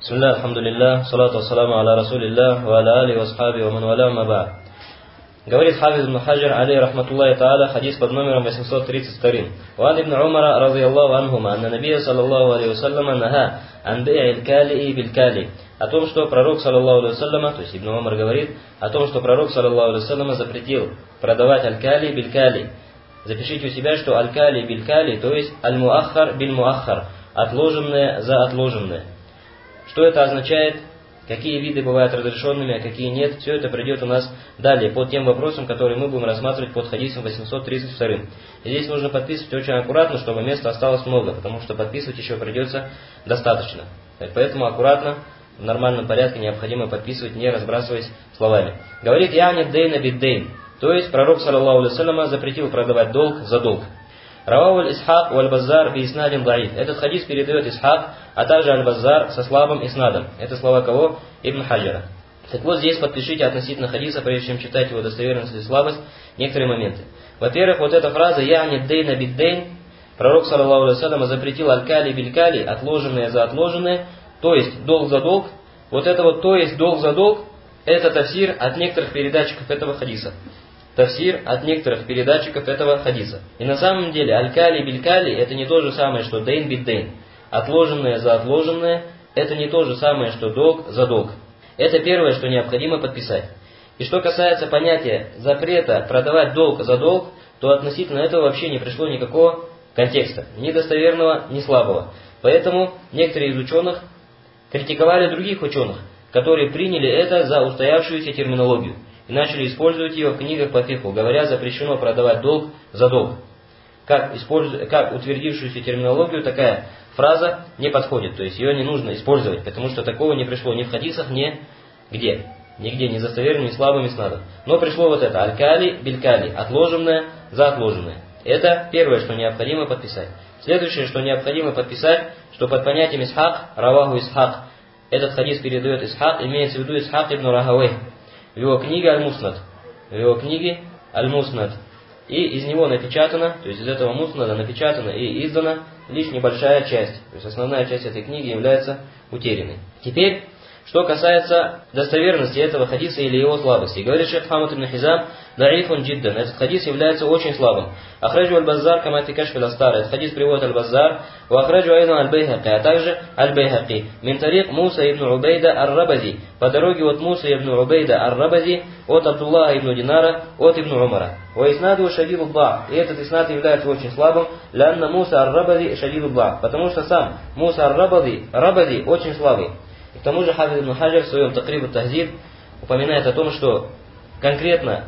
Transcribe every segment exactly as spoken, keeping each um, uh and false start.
Бисмилля, алхамдулилля, салату вассаламу аля расулилля, ва аля али васхаби ва ман валя ма ба'д. Говорит Хафиз ибн Хаджар, алей рахматуллахи тааля, хадис под номером восемьсот тридцать два. Ван ибн Умара, разияллаху анхума, анна набия, саллаллаху алейхи вассаляма, наха, ан бей'иль кали и биль кали. О том, что пророк, саллаллаху алейхи вассаляма, то есть Ибн Умар говорит, о том, что пророк, саллаллаху алейхи вассаляма, запретил продавать аль-кали биль кали. Запишите у себя, что аль-кали биль кали, то есть аль-муаххар биль муаххар, отложенное за отложенное. Что это означает? Какие виды бывают разрешенными, а какие нет? Все это придет у нас далее, под тем вопросом, который мы будем рассматривать под хадисом восемьсот тридцать два. И здесь нужно подписывать очень аккуратно, чтобы места осталось много, потому что подписывать еще придется достаточно. Поэтому аккуратно, в нормальном порядке необходимо подписывать, не разбрасываясь словами. Говорит «Яни дейна биддейн», то есть пророк, саллаллаху алейхи вассаляма, запретил продавать долг за долг. Равау аль-Исхак валь-Баззар би иснадин даиф. Этот хадис передает Исхак, а также аль-Баззар со слабым иснадом. Это слова кого? Ибн Хаджара. Так вот, здесь подпишите относительно хадиса, прежде чем читать его достоверность или слабость, некоторые моменты. Во-первых, вот эта фраза «Яни дейна биддейн», пророк, саллаллаху алейхи вассалям, запретил аль-кали биль-кали, отложенное за отложенное, то есть долг за долг. Вот это вот «то есть долг за долг» это тафсир от некоторых передатчиков этого хадиса. Тафсир от некоторых передатчиков этого хадиса. И на самом деле аль-кали биль-кали это не то же самое, что дейн бид-дейн. Отложенное за отложенное это не то же самое, что долг за долг. Это первое, что необходимо подписать. И что касается понятия запрета продавать долг за долг, то относительно этого вообще не пришло никакого контекста. Ни достоверного, ни слабого. Поэтому некоторые из ученых критиковали других ученых, которые приняли это за устоявшуюся терминологию и начали использовать ее в книгах по фикху, говоря, запрещено продавать долг за долг. Как, использу... как утвердившуюся терминологию такая фраза не подходит, то есть ее не нужно использовать, потому что такого не пришло ни в хадисах, ни где. Нигде, ни достоверным, ни слабым, ни снадом. Но пришло вот это, аль-кали биль-кали, отложенное за отложенное. Это первое, что необходимо подписать. Следующее, что необходимо подписать, что под понятием Исхак, раваху Исхак, этот хадис передает Исхак, имеется в виду Исхак ибн Рахавей. В его книге Аль-Муснад. В его книге Аль-Муснад. И из него напечатано, то есть из этого Муснада напечатана и издана лишь небольшая часть. То есть основная часть этой книги является утерянной. Теперь, что касается достоверности этого хадиса или его слабости. Говорит шейх Хамад ибн Хизам, даифун джиддан. Этот хадис является очень слабым. Ахраджу аль-Баззар, кама фи кашф аль-Астар. Этот хадис приводит аль-Баззар. Ва ахраджу айдан аль-Байхақи. А также аль-Байхақи. Мин тарик Муса ибн Убейда ар-Рабази. По дороге от Муса ибн Убейда ар-Рабази, от Абдуллаха ибн Динара, от ибн Умара. Ва иснаду шадиду д'аф. И этот иснад является очень слабым. Ланна Муса ар-Рабази шадиду д'аф. Потому что сам Муса ар-Рабази, Рабази очень слабый. И к тому же Хафиз ибн Хаджар в своем Такриб ат-Тахзиб упоминает о том, что конкретно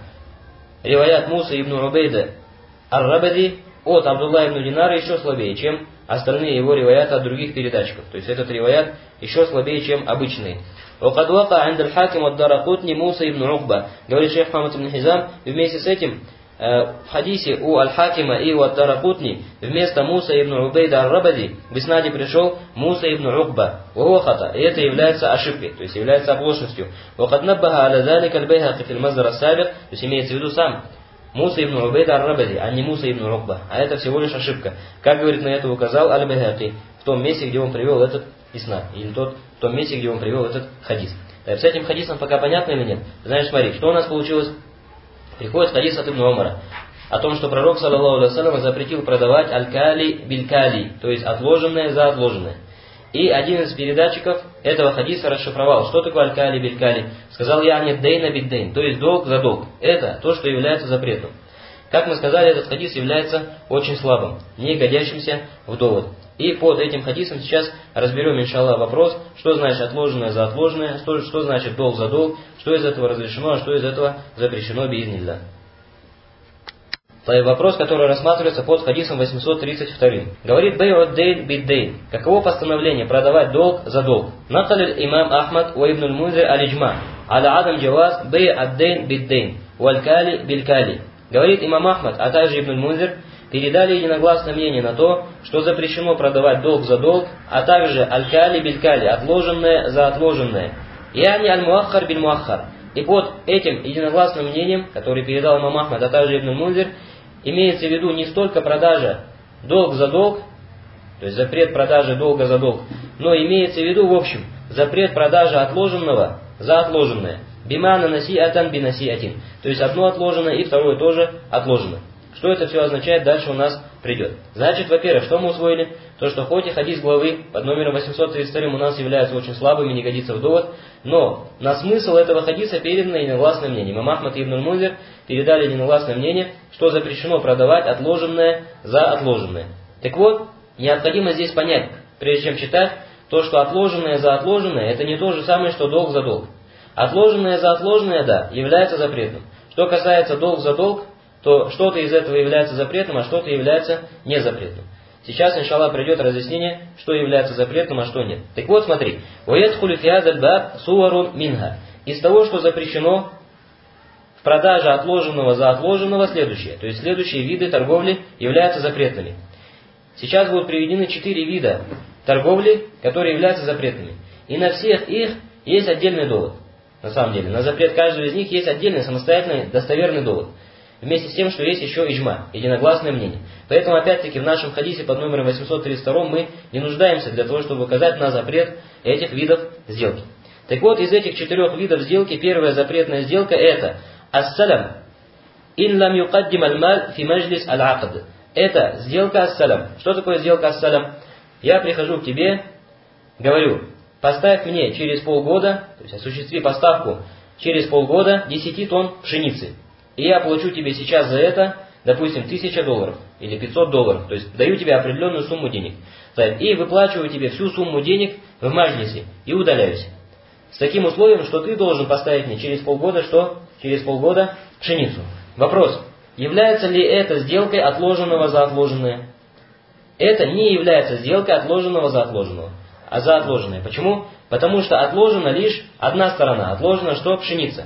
риваят Муса ибн Убейда ар-Рабади от Абдулла ибн Динара еще слабее, чем остальные его риваяты от других передатчиков. То есть этот риваят еще слабее, чем обычные. وقد وقع عند الحاكم والدارقطني موسى ибн Уқба. Говорит шейх Мухаммад ибн Хизам, и вместе с этим в хадисе у Аль-Хакима и у Ад-Даракутни вместо Муса ибн Убейда ар-Рабади в иснаде пришел Муса ибн Уқба. Вахата. И это является ошибкой, то есть является оплошностью. وقد نبه على ذلك البيهقي في المصدر السابق. То есть имеется в виду сам Муса ибн Убейда ар-Рабади, а не Муса ибн Уқба. А это всего лишь ошибка. Как говорит на это указал Аль-Байхақи в том месте, где он привел этот иснад, или тот, в том месте, где он привел этот хадис. С этим хадисом пока понятно или нет? Знаешь, смотри, что у нас получилось? Приходит хадис от Ибн Умара о том, что пророк, саллаллаху алейхи вассалям, запретил продавать аль-кали биль-кали, то есть отложенное за отложенное. И один из передатчиков этого хадиса расшифровал, что такое аль-кали биль-кали. Сказал яни дейна бид-дейн, то есть долг за долг. Это то, что является запретом. Как мы сказали, этот хадис является очень слабым, не годящимся в довод. И под этим хадисом сейчас разберем, иншаллах, вопрос, что значит отложенное за отложенное, что, что значит долг за долг, что из этого разрешено, а что из этого запрещено биизнилля. Вопрос, который рассматривается под хадисом восемьсот тридцать два. Говорит бей'у дейн бид-дейн. Каково постановление продавать долг за долг? Накаль имам Ахмад ва ибн аль-Мунзир аль-Иджма аля адам джаваз бей' ад-дейн бид-дейн валь-кали биль-кали. Говорит имам Ахмад, а также ибн аль-Мунзир передали единогласное мнение на то, что запрещено продавать долг за долг, а также аль-кали биль-кали, отложенное за отложенное. Яни аль-муаххар биль-муаххар. И под этим единогласным мнением, который передал имам Ахмад, а также ибн аль-Мунзир, имеется в виду не столько продажа долг за долг, то есть запрет продажи долга за долг, но имеется в виду в общем запрет продажи отложенного за отложенное. Бимана насиатан бинасиатин. То есть одно отложено и второе тоже отложено. Что это все означает, дальше у нас придет. Значит, во-первых, что мы усвоили? То, что хоть и хадис главы под номером восемьсот тридцать два у нас является очень слабым и не годится в довод, но на смысл этого хадиса передано единогласное мнение. Имам Ахмад и Ибн аль-Мунзир передали единогласное мнение, что запрещено продавать отложенное за отложенное. Так вот, необходимо здесь понять, прежде чем читать, то, что отложенное за отложенное, это не то же самое, что долг за долг. Отложенное за отложенное, да, является запретным. Что касается долг за долг, то что-то из этого является запретным, а что-то является незапретным. Сейчас, иншаллах, придет разъяснение, что является запретным, а что нет. Так вот, смотри. وَيَدْخُلُ فِي هَذَا الْبَابِ صُوَرٌ مِنْهَا. Из того, что запрещено в продаже отложенного за отложенного, следующее. То есть следующие виды торговли являются запретными. Сейчас будут приведены четыре вида торговли, которые являются запретными. И на всех их есть отдельный довод. На самом деле, на запрет каждого из них есть отдельный, самостоятельный, достоверный довод. Вместе с тем, что есть еще иджма, единогласное мнение. Поэтому, опять-таки, в нашем хадисе под номером восемьсот тридцать два мы не нуждаемся для того, чтобы указать на запрет этих видов сделки. Так вот, из этих четырех видов сделки, первая запретная сделка это ас-салям. Ин лам юкаддим аль-маль фи маджлис аль-акд. Это сделка ас-салям. Что такое сделка ас-салям? Я прихожу к тебе, говорю, поставь мне через полгода, то есть осуществи поставку через полгода десять тонн пшеницы. И я получу тебе сейчас за это, допустим, тысяча долларов или пятьсот долларов. То есть даю тебе определенную сумму денег. И выплачиваю тебе всю сумму денег в маджлисе и удаляюсь. С таким условием, что ты должен поставить мне через полгода, что? Через полгода пшеницу. Вопрос. Является ли это сделкой отложенного за отложенное? Это не является сделкой отложенного за отложенного, а за отложенное. Почему? Потому что отложена лишь одна сторона. Отложена что? Пшеница.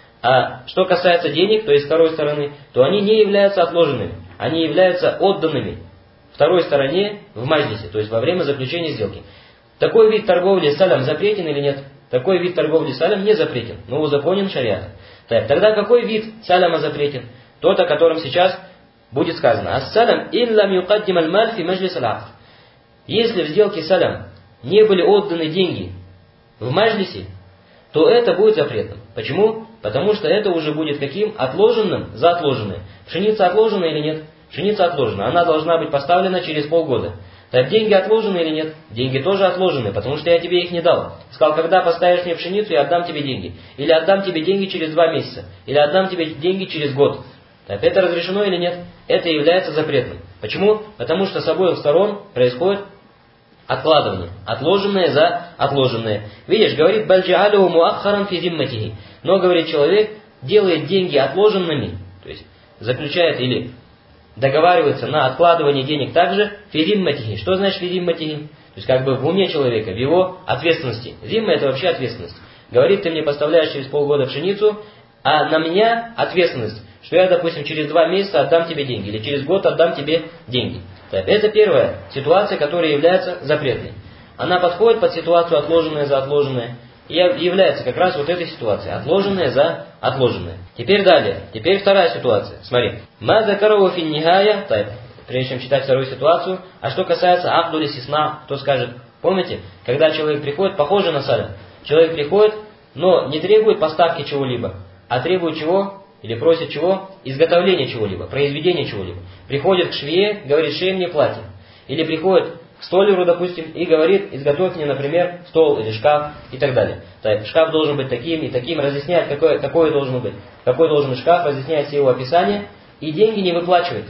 А что касается денег, то есть второй стороны, то они не являются отложенными. Они являются отданными второй стороне в маджлисе, то есть во время заключения сделки. Такой вид торговли салям запретен или нет? Такой вид торговли салям не запретен, но узаконен шариатом. Тогда какой вид саляма запретен? Тот, о котором сейчас будет сказано. Ас-салям иллам юкаддим аль-маль фи маджлис аль-акд. Если в сделке салям не были отданы деньги в маджлисе, то это будет запретным. Почему? Потому что это уже будет каким? Отложенным за отложенное. Пшеница отложена или нет? Пшеница отложена. Она должна быть поставлена через полгода. Так деньги отложены или нет? Деньги тоже отложены, потому что я тебе их не дал. Сказал, когда поставишь мне пшеницу, я отдам тебе деньги. Или отдам тебе деньги через два месяца. Или отдам тебе деньги через год. Так это разрешено или нет? Это является запретным. Почему? Потому что с обоих сторон происходит откладывание. Отложенное за отложенное. Видишь, говорит бальджиалю муаххаран фи зимматихи. Но, говорит человек, делает деньги отложенными, то есть заключает или договаривается на откладывание денег также фи зимматихи. Что значит фи зимматихи? То есть как бы в уме человека, в его ответственности. Зимма это вообще ответственность. Говорит, ты мне поставляешь через полгода пшеницу, а на меня ответственность, что я, допустим, через два месяца отдам тебе деньги, или через год отдам тебе деньги. Так, это первая ситуация, которая является запретной. Она подходит под ситуацию отложенное за отложенное. И является как раз вот этой ситуацией. Отложенное за отложенное. Теперь далее. Теперь вторая ситуация. Смотри. Ма закарова фин нихая. Так, прежде чем читать вторую ситуацию. А что касается ахдули сисна, кто скажет? Помните, когда человек приходит, похоже на салям. Человек приходит, но не требует поставки чего-либо, а требует чего? Или просит чего? Изготовления чего-либо, произведения чего-либо. Приходит к швее, говорит, шей мне платье. Или приходит к столяру, допустим, и говорит, изготовь мне, например, стол или шкаф и так далее. Так, шкаф должен быть таким и таким, разъясняет, какой, какой должен быть, какой должен быть шкаф, разъясняет все его описания, и деньги не выплачивает.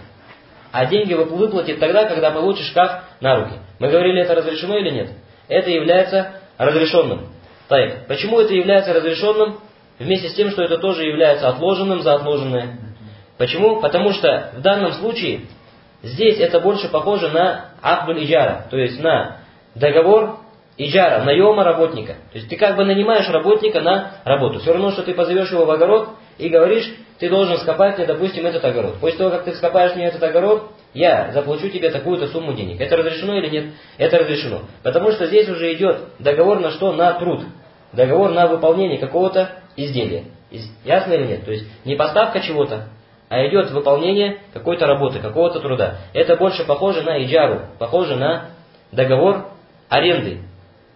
А деньги выплатит тогда, когда получит шкаф на руки. Мы говорили, это разрешено или нет? Это является разрешенным. Так, почему это является разрешенным? Вместе с тем, что это тоже является отложенным за отложенное. Почему? Потому что в данном случае здесь это больше похоже на акдуль иджара, то есть на договор иджара, наема работника. То есть ты как бы нанимаешь работника на работу. Все равно, что ты позовешь его в огород и говоришь, ты должен скопать мне, допустим, этот огород. После того, как ты скопаешь мне этот огород, я заплачу тебе такую-то сумму денег. Это разрешено или нет? Это разрешено. Потому что здесь уже идет договор на что? На труд. Договор на выполнение какого-то изделия. Ясно или нет? То есть не поставка чего-то, а идет выполнение какой-то работы, какого-то труда. Это больше похоже на иджару, похоже на договор аренды.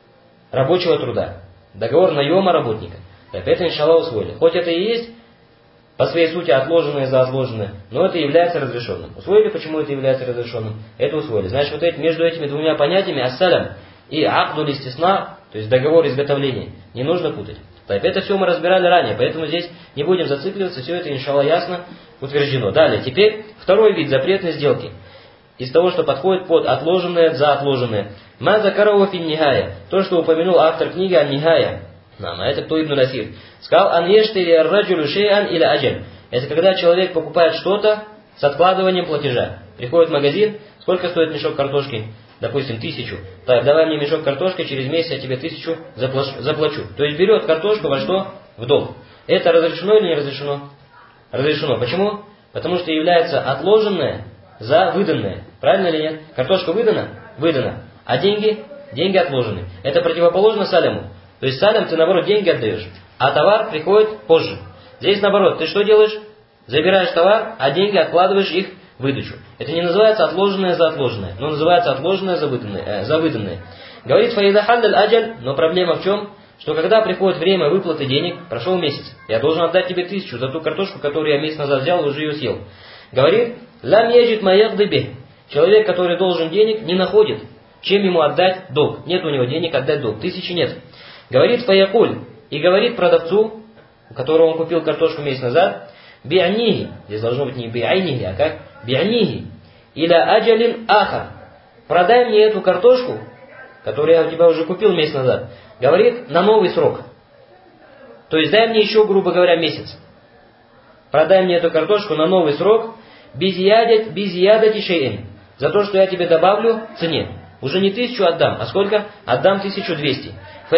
рабочего труда, договор наема работника. Это, иншаллах, усвоили. Хоть это и есть по своей сути отложенное за отложенное, но это является разрешенным. Усвоили, почему это является разрешенным? Это усвоили. Значит, вот эти, между этими двумя понятиями ас-салям и акдуль истисна, то есть договор изготовления, не нужно путать. Это все мы разбирали ранее, поэтому здесь не будем зацикливаться, все это, иншаллах, ясно утверждено. Далее, теперь второй вид запретной сделки. Из того, что подходит под отложенное за отложенное. Ма закарава фин нихая. То, что упомянул автор книги Ан-Нихая. А это кто Ибн Насир? Сказал, ан ештери ар-раджулю шей'ан или аджаль. Это когда человек покупает что-то с откладыванием платежа. Приходит в магазин, сколько стоит мешок картошки? Допустим, тысячу. Так, давай мне мешок картошки, через месяц я тебе тысячу заплачу. заплачу. То есть берет картошку во что? В долг. Это разрешено или не разрешено? Разрешено. Почему? Потому что является отложенное за выданное. Правильно или нет? Картошка выдана? Выдана. А деньги? Деньги отложены. Это противоположно саляму. То есть салям ты, наоборот, деньги отдаешь, а товар приходит позже. Здесь, наоборот, ты что делаешь? Забираешь товар, а деньги откладываешь их в выдачу. Это не называется отложенное за отложенное, но называется отложенное за выданное. Э, за выданное. Говорит фаида халляль аджаль, но проблема в чем? Что когда приходит время выплаты денег, прошел месяц, я должен отдать тебе тысячу за ту картошку, которую я месяц назад взял, уже ее съел. Говорит, лам яджид ма ягдыби. Человек, который должен денег, не находит, чем ему отдать долг. Нет у него денег отдать долг, тысячи нет. Говорит фаякуль, и говорит продавцу, у которого он купил картошку месяц назад, би'анихи, здесь должно быть не би'айнихи, а как? Би'анихи, иля аджалин аха, продай мне эту картошку, которую я у тебя уже купил месяц назад, говорит, на новый срок. То есть дай мне еще, грубо говоря, месяц. Продай мне эту картошку на новый срок, безиядати шейэн, за то, что я тебе добавлю в цене. Уже не тысячу отдам, а сколько? Отдам тысячу двести.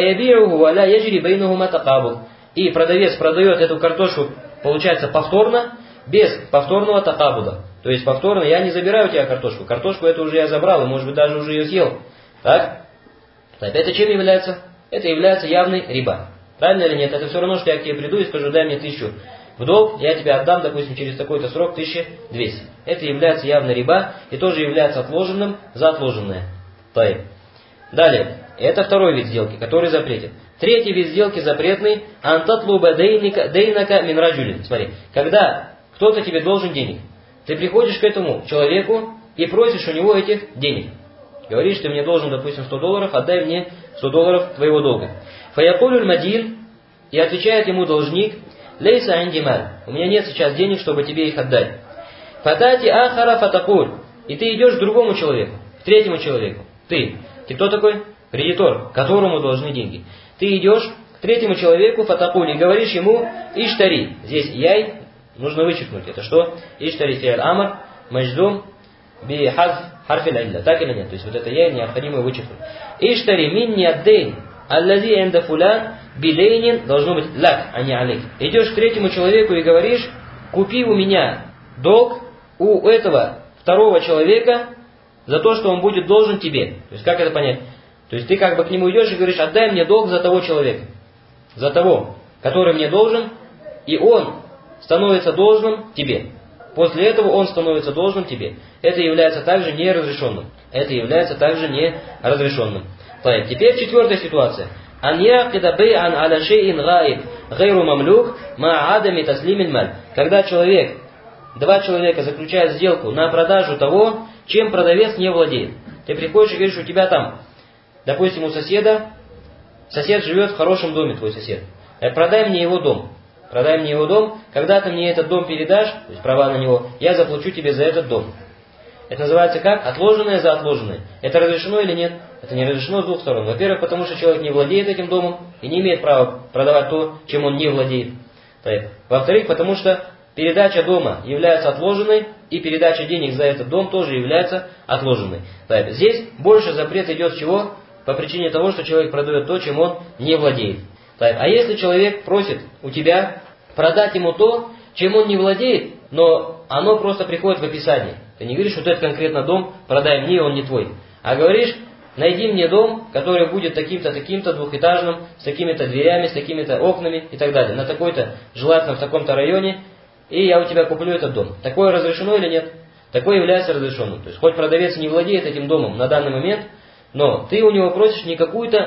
И продавец продает эту картошку, получается, повторно, без повторного такабуда. То есть повторно, я не забираю у тебя картошку. Картошку эту уже я забрал, и может быть даже уже ее съел. Так? Это чем является? Это является явный риба. Правильно или нет? Это все равно, что я к тебе приду и скажу, дай мне тысячу в долг, я тебе отдам, допустим, через такой-то срок тысяча двести. Это является явный риба и тоже является отложенным за отложенное. Далее. Это второй вид сделки, который запретен. Третий вид сделки запретный. Антатлуба дейнака мин раджулин. Смотри, когда кто-то тебе должен денег, ты приходишь к этому человеку и просишь у него этих денег. Говоришь, ты мне должен, допустим, сто долларов, отдай мне сто долларов твоего долга. Фаякулюль мадин, и отвечает ему должник, лейса андималь, у меня нет сейчас денег, чтобы тебе их отдать. Фатати ахара фатакуль, и ты идешь к другому человеку, к третьему человеку. Ты, ты кто такой? Кредитор, которому должны деньги. Ты идешь к третьему человеку, фатакуль, и говоришь ему, иштари. Здесь яй нужно вычеркнуть. Это что? Иштари фиаль амар, маjdум, би хазф харфиль илля. Так или нет? То есть вот это яй необходимо вычеркнуть. Иштари минни аддейн, аллази энда фулян, бидейнин, должно быть лак, а не алейк. Идешь к третьему человеку и говоришь, купи у меня долг у этого второго человека за то, что он будет должен тебе. То есть как это понять? То есть ты как бы к нему идешь и говоришь, отдай мне долг за того человека. За того, который мне должен, и он становится должным тебе. После этого он становится должным тебе. Это является также неразрешенным. Это является также неразрешенным. Так, теперь четвертая ситуация. Ан яқида бей'ан аля шей'ин гаиб гайру мамлюк ма адами таслимин маль. Когда человек, два человека заключают сделку на продажу того, чем продавец не владеет. Ты приходишь и говоришь, у тебя там, допустим, у соседа, сосед живет в хорошем доме, твой сосед. Продай мне его дом. Продай мне его дом. Когда ты мне этот дом передашь, то есть права на него, я заплачу тебе за этот дом. Это называется как? Отложенное за отложенное. Это разрешено или нет? Это не разрешено с двух сторон. Во-первых, потому что человек не владеет этим домом и не имеет права продавать то, чем он не владеет. Во-вторых, потому что передача дома является отложенной, и передача денег за этот дом тоже является отложенной. Здесь больше запрет идет с чего? По причине того, что человек продает то, чем он не владеет. А если человек просит у тебя продать ему то, чем он не владеет, но оно просто приходит в описании. Ты не говоришь, вот этот конкретно дом, продай мне, он не твой. А говоришь, найди мне дом, который будет таким-то, таким-то, двухэтажным, с такими-то дверями, с такими-то окнами и так далее. На такой-то, желательно в таком-то районе, и я у тебя куплю этот дом. Такое разрешено или нет? Такое является разрешенным. То есть, хоть продавец не владеет этим домом на данный момент, но ты у него просишь не какую-то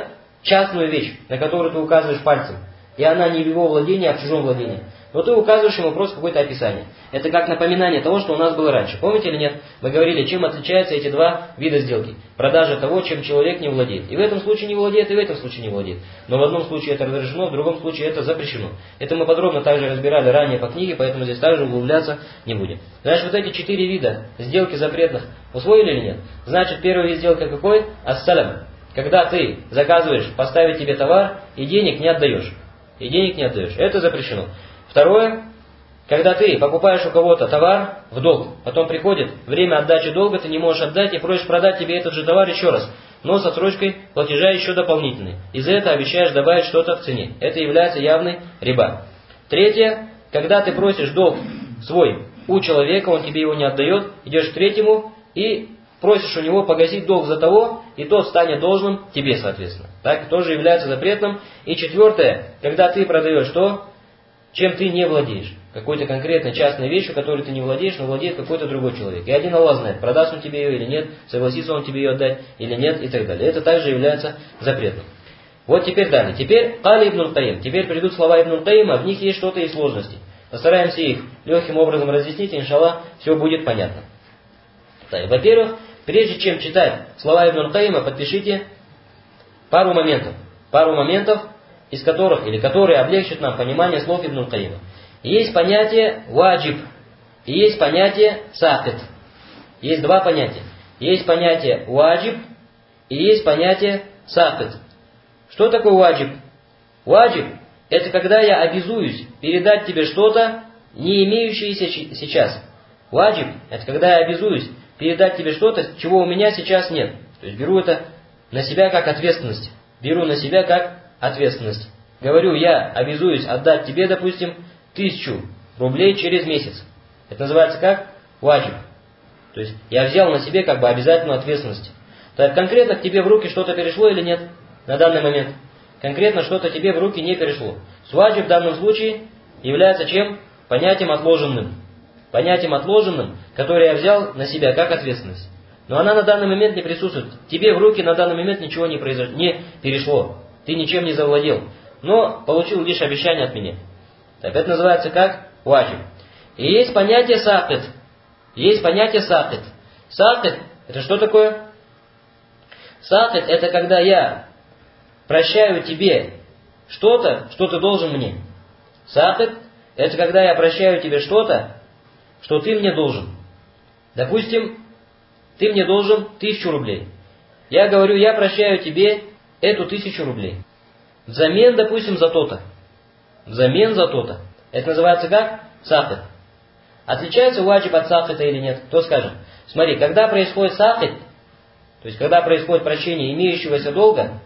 частную вещь, на которую ты указываешь пальцем, и она не в его владении, а в чужом владении, но ты указываешь ему просто какое-то описание. Это как напоминание того, что у нас было раньше. Помните или нет? Мы говорили, чем отличаются эти два вида сделки. Продажа того, чем человек не владеет. И в этом случае не владеет, и в этом случае не владеет. Но в одном случае это разрешено, в другом случае это запрещено. Это мы подробно также разбирали ранее по книге, поэтому здесь также углубляться не будем. Значит, вот эти четыре вида сделки запретных усвоили или нет? Значит, первый вид сделки какой? Ас-салям. Когда ты заказываешь поставить тебе товар и денег не отдаешь. И денег не отдаешь. Это запрещено. Второе, когда ты покупаешь у кого-то товар в долг, потом приходит время отдачи долга, ты не можешь отдать и просишь продать тебе этот же товар еще раз, но с отсрочкой платежа еще дополнительной. И за это обещаешь добавить что-то в цене. Это является явной риба. Третье, когда ты просишь долг свой у человека, он тебе его не отдает, идешь к третьему и просишь у него погасить долг за того, и тот станет должным тебе, соответственно. Так тоже является запретным. И четвертое, когда ты продаешь то, чем ты не владеешь. Какой-то конкретной частной вещью, которой ты не владеешь, но владеет какой-то другой человек. И один Аллах знает, продаст он тебе ее или нет, согласится он тебе ее отдать или нет и так далее. Это также является запретным. Вот теперь далее. Теперь Кали ибн Каим. Теперь придут слова ибн Каима, в них есть что-то и сложности. Постараемся их легким образом разъяснить, и иншаллах все будет понятно. Во-первых, прежде чем читать слова ибн Каима, подпишите пару моментов. Пару моментов, из которых, или которые облегчат нам понимание слов ибн Каима. Есть понятие ваджиб, и есть понятие сакит. Есть два понятия. Есть понятие ваджиб, и есть понятие сакит. Что такое ваджиб? Ваджиб – это когда я обязуюсь передать тебе что-то, не имеющееся сейчас. Ваджиб – это когда я обязуюсь передать тебе что-то, чего у меня сейчас нет. То есть беру это на себя как ответственность. Беру на себя как ответственность. Говорю, я обязуюсь отдать тебе, допустим, тысячу рублей через месяц. Это называется как? Ваджиб. То есть я взял на себе как бы обязательную ответственность. Так конкретно к тебе в руки что-то перешло или нет на данный момент? Конкретно что-то тебе в руки не перешло. С ваджиб в данном случае является чем? Понятием отложенным. Понятием отложенным, которое я взял на себя как ответственность. Но она на данный момент не присутствует. Тебе в руки на данный момент ничего не произошло, не перешло. Ты ничем не завладел. Но получил лишь обещание от меня. Это называется как ваджиб. И есть понятие сакит. Есть понятие сакит. Сакит – это что такое? Сакит – это когда я прощаю тебе что-то, что ты должен мне. Сакит – это когда я прощаю тебе что-то, что ты мне должен. Допустим, ты мне должен тысячу рублей. Я говорю, я прощаю тебе эту тысячу рублей. Взамен, допустим, за то-то. Взамен за то-то. Это называется как? Сакит. Отличается ваджиб от сакита или нет? Кто скажет? Смотри, когда происходит сакит, то есть когда происходит прощение имеющегося долга,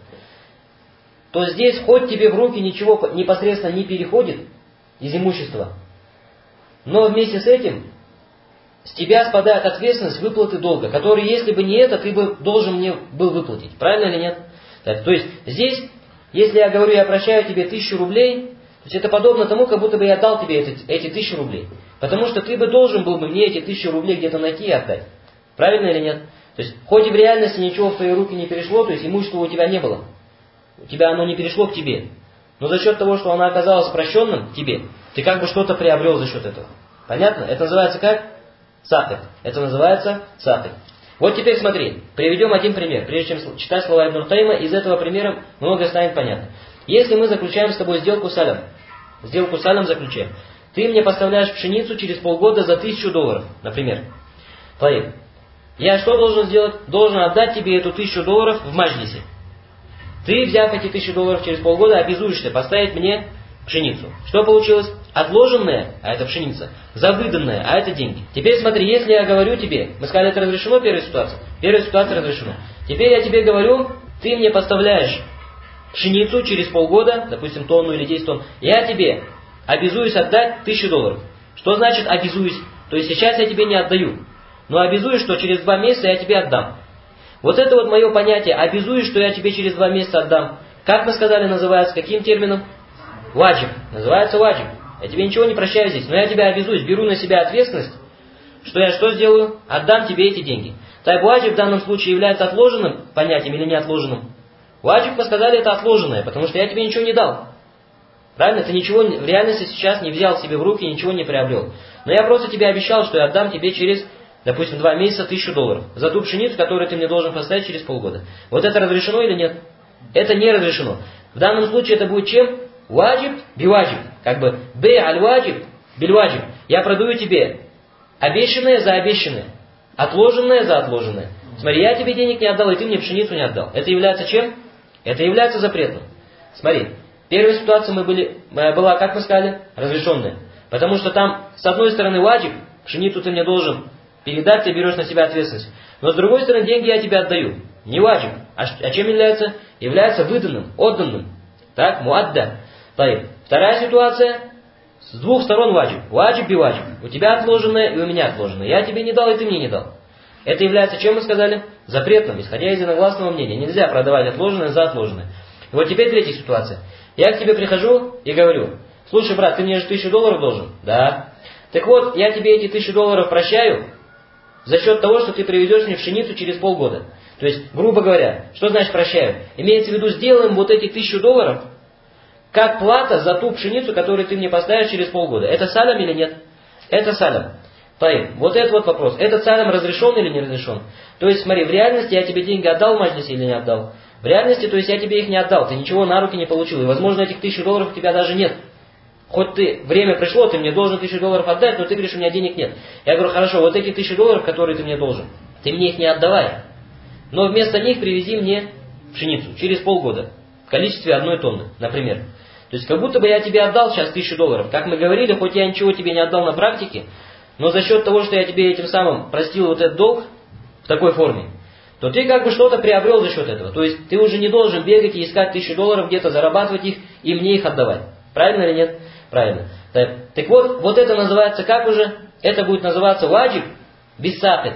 то здесь хоть тебе в руки ничего непосредственно не переходит из имущества, но вместе с этим с тебя спадает ответственность выплаты долга, который, если бы не это, ты бы должен мне был выплатить. Правильно или нет? Так, то есть здесь, если я говорю, я прощаю тебе тысячу рублей, то есть это подобно тому, как будто бы я дал тебе эти, эти тысячу рублей. Потому что ты бы должен был бы мне эти тысячу рублей где-то найти и отдать. Правильно или нет? То есть, хоть и в реальности ничего в твои руки не перешло, то есть имущества у тебя не было. У тебя оно не перешло к тебе. Но за счет того, что оно оказалось прощенным тебе, ты как бы что-то приобрел за счет этого. Понятно? Это называется как? Сакит. Это называется сакит. Вот теперь смотри, приведем один пример. Прежде чем читать слова ибн Каима, из этого примера многое станет понятно. Если мы заключаем с тобой сделку салям, сделку салям заключаем, ты мне поставляешь пшеницу через полгода за тысячу долларов, например. Твоих. Я что должен сделать? Должен отдать тебе эту тысячу долларов в маджлисе. Ты, взяв эти тысячу долларов через полгода, обязуешься поставить мне пшеницу. Что получилось? Отложенная, а это пшеница, за выданное, а это деньги. Теперь смотри, если я говорю тебе, мы сказали, это разрешено, первая ситуация? Первая ситуация разрешена. Теперь я тебе говорю, ты мне поставляешь пшеницу через полгода, допустим, тонну или десять тонн, я тебе обязуюсь отдать тысячу долларов. Что значит обязуюсь? То есть сейчас я тебе не отдаю, но обязуюсь, что через два месяца я тебе отдам. Вот это вот мое понятие, обязуюсь, что я тебе через два месяца отдам. Как мы сказали, называется, каким термином? Ваджиб. Называется ваджиб. Я тебе ничего не прощаю здесь, но я тебя обязуюсь, беру на себя ответственность, что я что сделаю? Отдам тебе эти деньги. Так ваджиб в данном случае является отложенным понятием или не отложенным? Ваджиб, мы сказали, это отложенное, потому что я тебе ничего не дал. Правильно? Ты ничего в реальности сейчас не взял себе в руки, ничего не приобрел. Но я просто тебе обещал, что я отдам тебе через, допустим, два месяца тысячу долларов. За ту пшеницу, которую ты мне должен поставить через полгода. Вот это разрешено или нет? Это не разрешено. В данном случае это будет чем? Ваджиб биваджиб. Как бы бе аль-ваджиб биль-ваджиб. Я продаю тебе обещанное за обещанное. Отложенное за отложенное. Смотри, я тебе денег не отдал, и ты мне пшеницу не отдал. Это является чем? Это является запретным. Смотри, первая ситуация мы были, была, как мы сказали, разрешенная. Потому что там, с одной стороны, ваджиб, пшеницу ты мне должен передать, ты берешь на себя ответственность. Но с другой стороны, деньги я тебе отдаю. Не ваджиб. А, а чем является? Является выданным, отданным. Так, муадда. Вторая ситуация, с двух сторон ваджиб. Ваджиб би ваджиб. У тебя отложенное и у меня отложенное. Я тебе не дал, и ты мне не дал. Это является, чем мы сказали? Запретным, исходя из единогласного мнения. Нельзя продавать отложенное за отложенное. И вот теперь третья ситуация. Я к тебе прихожу и говорю: слушай, брат, ты мне же тысячу долларов должен? Да. Так вот, я тебе эти тысячу долларов прощаю за счет того, что ты привезешь мне пшеницу через полгода. То есть, грубо говоря, что значит прощаю? Имеется в виду, сделаем вот эти тысячу долларов как плата за ту пшеницу, которую ты мне поставишь через полгода. Это салям или нет? Это салям. Таим. Вот это вот вопрос. Этот салям разрешен или не разрешен? То есть, смотри, в реальности я тебе деньги отдал в маджлисе или не отдал? В реальности, то есть я тебе их не отдал, ты ничего на руки не получил. И, возможно, этих тысячу долларов у тебя даже нет. Хоть ты, время пришло, ты мне должен тысячу долларов отдать, но ты говоришь, у меня денег нет. Я говорю, хорошо, вот эти тысячу долларов, которые ты мне должен, ты мне их не отдавай. Но вместо них привези мне пшеницу через полгода. В количестве одной тонны, например. То есть, как будто бы я тебе отдал сейчас тысячу долларов. Как мы говорили, хоть я ничего тебе не отдал на практике, но за счет того, что я тебе этим самым простил вот этот долг в такой форме, то ты как бы что-то приобрел за счет этого. То есть, ты уже не должен бегать и искать тысячу долларов, где-то зарабатывать их и мне их отдавать. Правильно или нет? Правильно. Так, так вот, вот это называется как уже? Это будет называться ваджиб без сакет.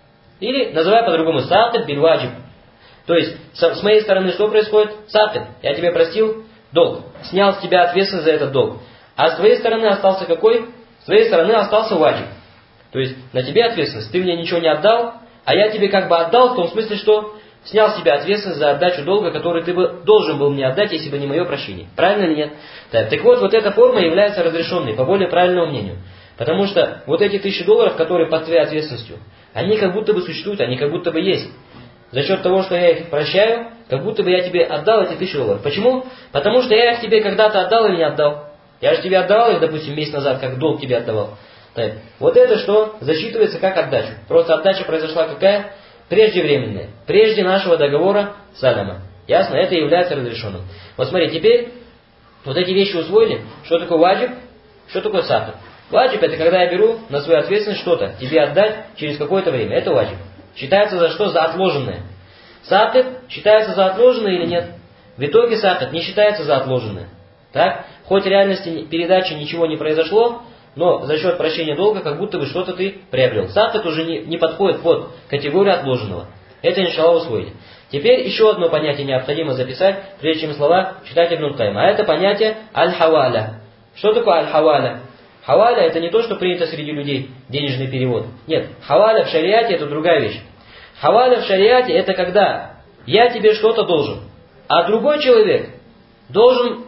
Или, называй по-другому, сакет биль ваджиб. То есть, с моей стороны что происходит? Сакет. Я тебе простил долг. Снял с тебя ответственность за этот долг. А с твоей стороны остался какой? С твоей стороны остался ваджиб. То есть, на тебе ответственность. Ты мне ничего не отдал, а я тебе как бы отдал в том смысле, что снял с себя ответственность за отдачу долга, который ты бы должен был мне отдать, если бы не мое прощение. Правильно или нет? Так, так вот, вот эта форма является разрешенной, по более правильному мнению. Потому что вот эти тысячи долларов, которые под твоей ответственностью, они как будто бы существуют, они как будто бы есть. За счет того, что я их прощаю, как будто бы я тебе отдал эти тысячи долларов. Почему? Потому что я их тебе когда-то отдал или не отдал. Я же тебе отдавал их, допустим, месяц назад, как долг тебе отдавал. Так, вот это что засчитывается как отдача. Просто отдача произошла какая? Преждевременная. Прежде нашего договора саляма. Ясно? Это является разрешенным. Вот смотри, теперь вот эти вещи усвоили. Что такое ваджиб? Что такое сакет? Ваджиб — это когда я беру на свою ответственность что-то, тебе отдать через какое-то время. Это ваджиб. Считается за что? За отложенное. Сакет считается за отложенное или нет? В итоге сакет не считается за отложенное. Так? Хоть в реальности передачи ничего не произошло, но за счет прощения долга как будто бы что-то ты приобрел. Сакет уже не, не подходит под категорию отложенного. Это иншаллах усвоили. Теперь еще одно понятие необходимо записать, прежде чем слова читать Ибн Кайм. А это понятие аль-хаваля. Что такое аль-хаваля? Хаваля — это не то, что принято среди людей, денежный перевод. Нет, хаваля в шариате — это другая вещь. Хаваля в шариате — это когда я тебе что-то должен, а другой человек должен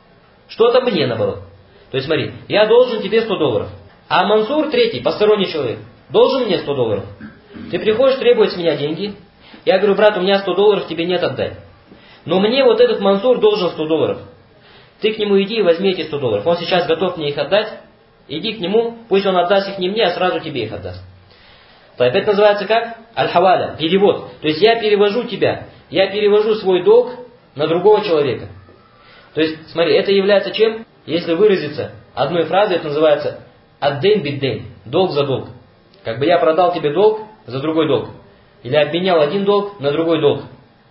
что-то мне, наоборот. То есть смотри, я должен тебе сто долларов, а Мансур, третий, посторонний человек, должен мне сто долларов. Ты приходишь требовать с меня деньги, я говорю, брат, у меня сто долларов тебе нет, отдай. Но мне вот этот Мансур должен сто долларов. Ты к нему иди и возьми эти сто долларов. Он сейчас готов мне их отдать. Иди к нему, пусть он отдаст их не мне, а сразу тебе их отдаст. То это называется как? Аль-хаваля, перевод. То есть я перевожу тебя, я перевожу свой долг на другого человека. То есть, смотри, это является чем? Если выразиться одной фразой, это называется ад-дейн бид-дейн, долг за долг. Как бы я продал тебе долг за другой долг. Или обменял один долг на другой долг.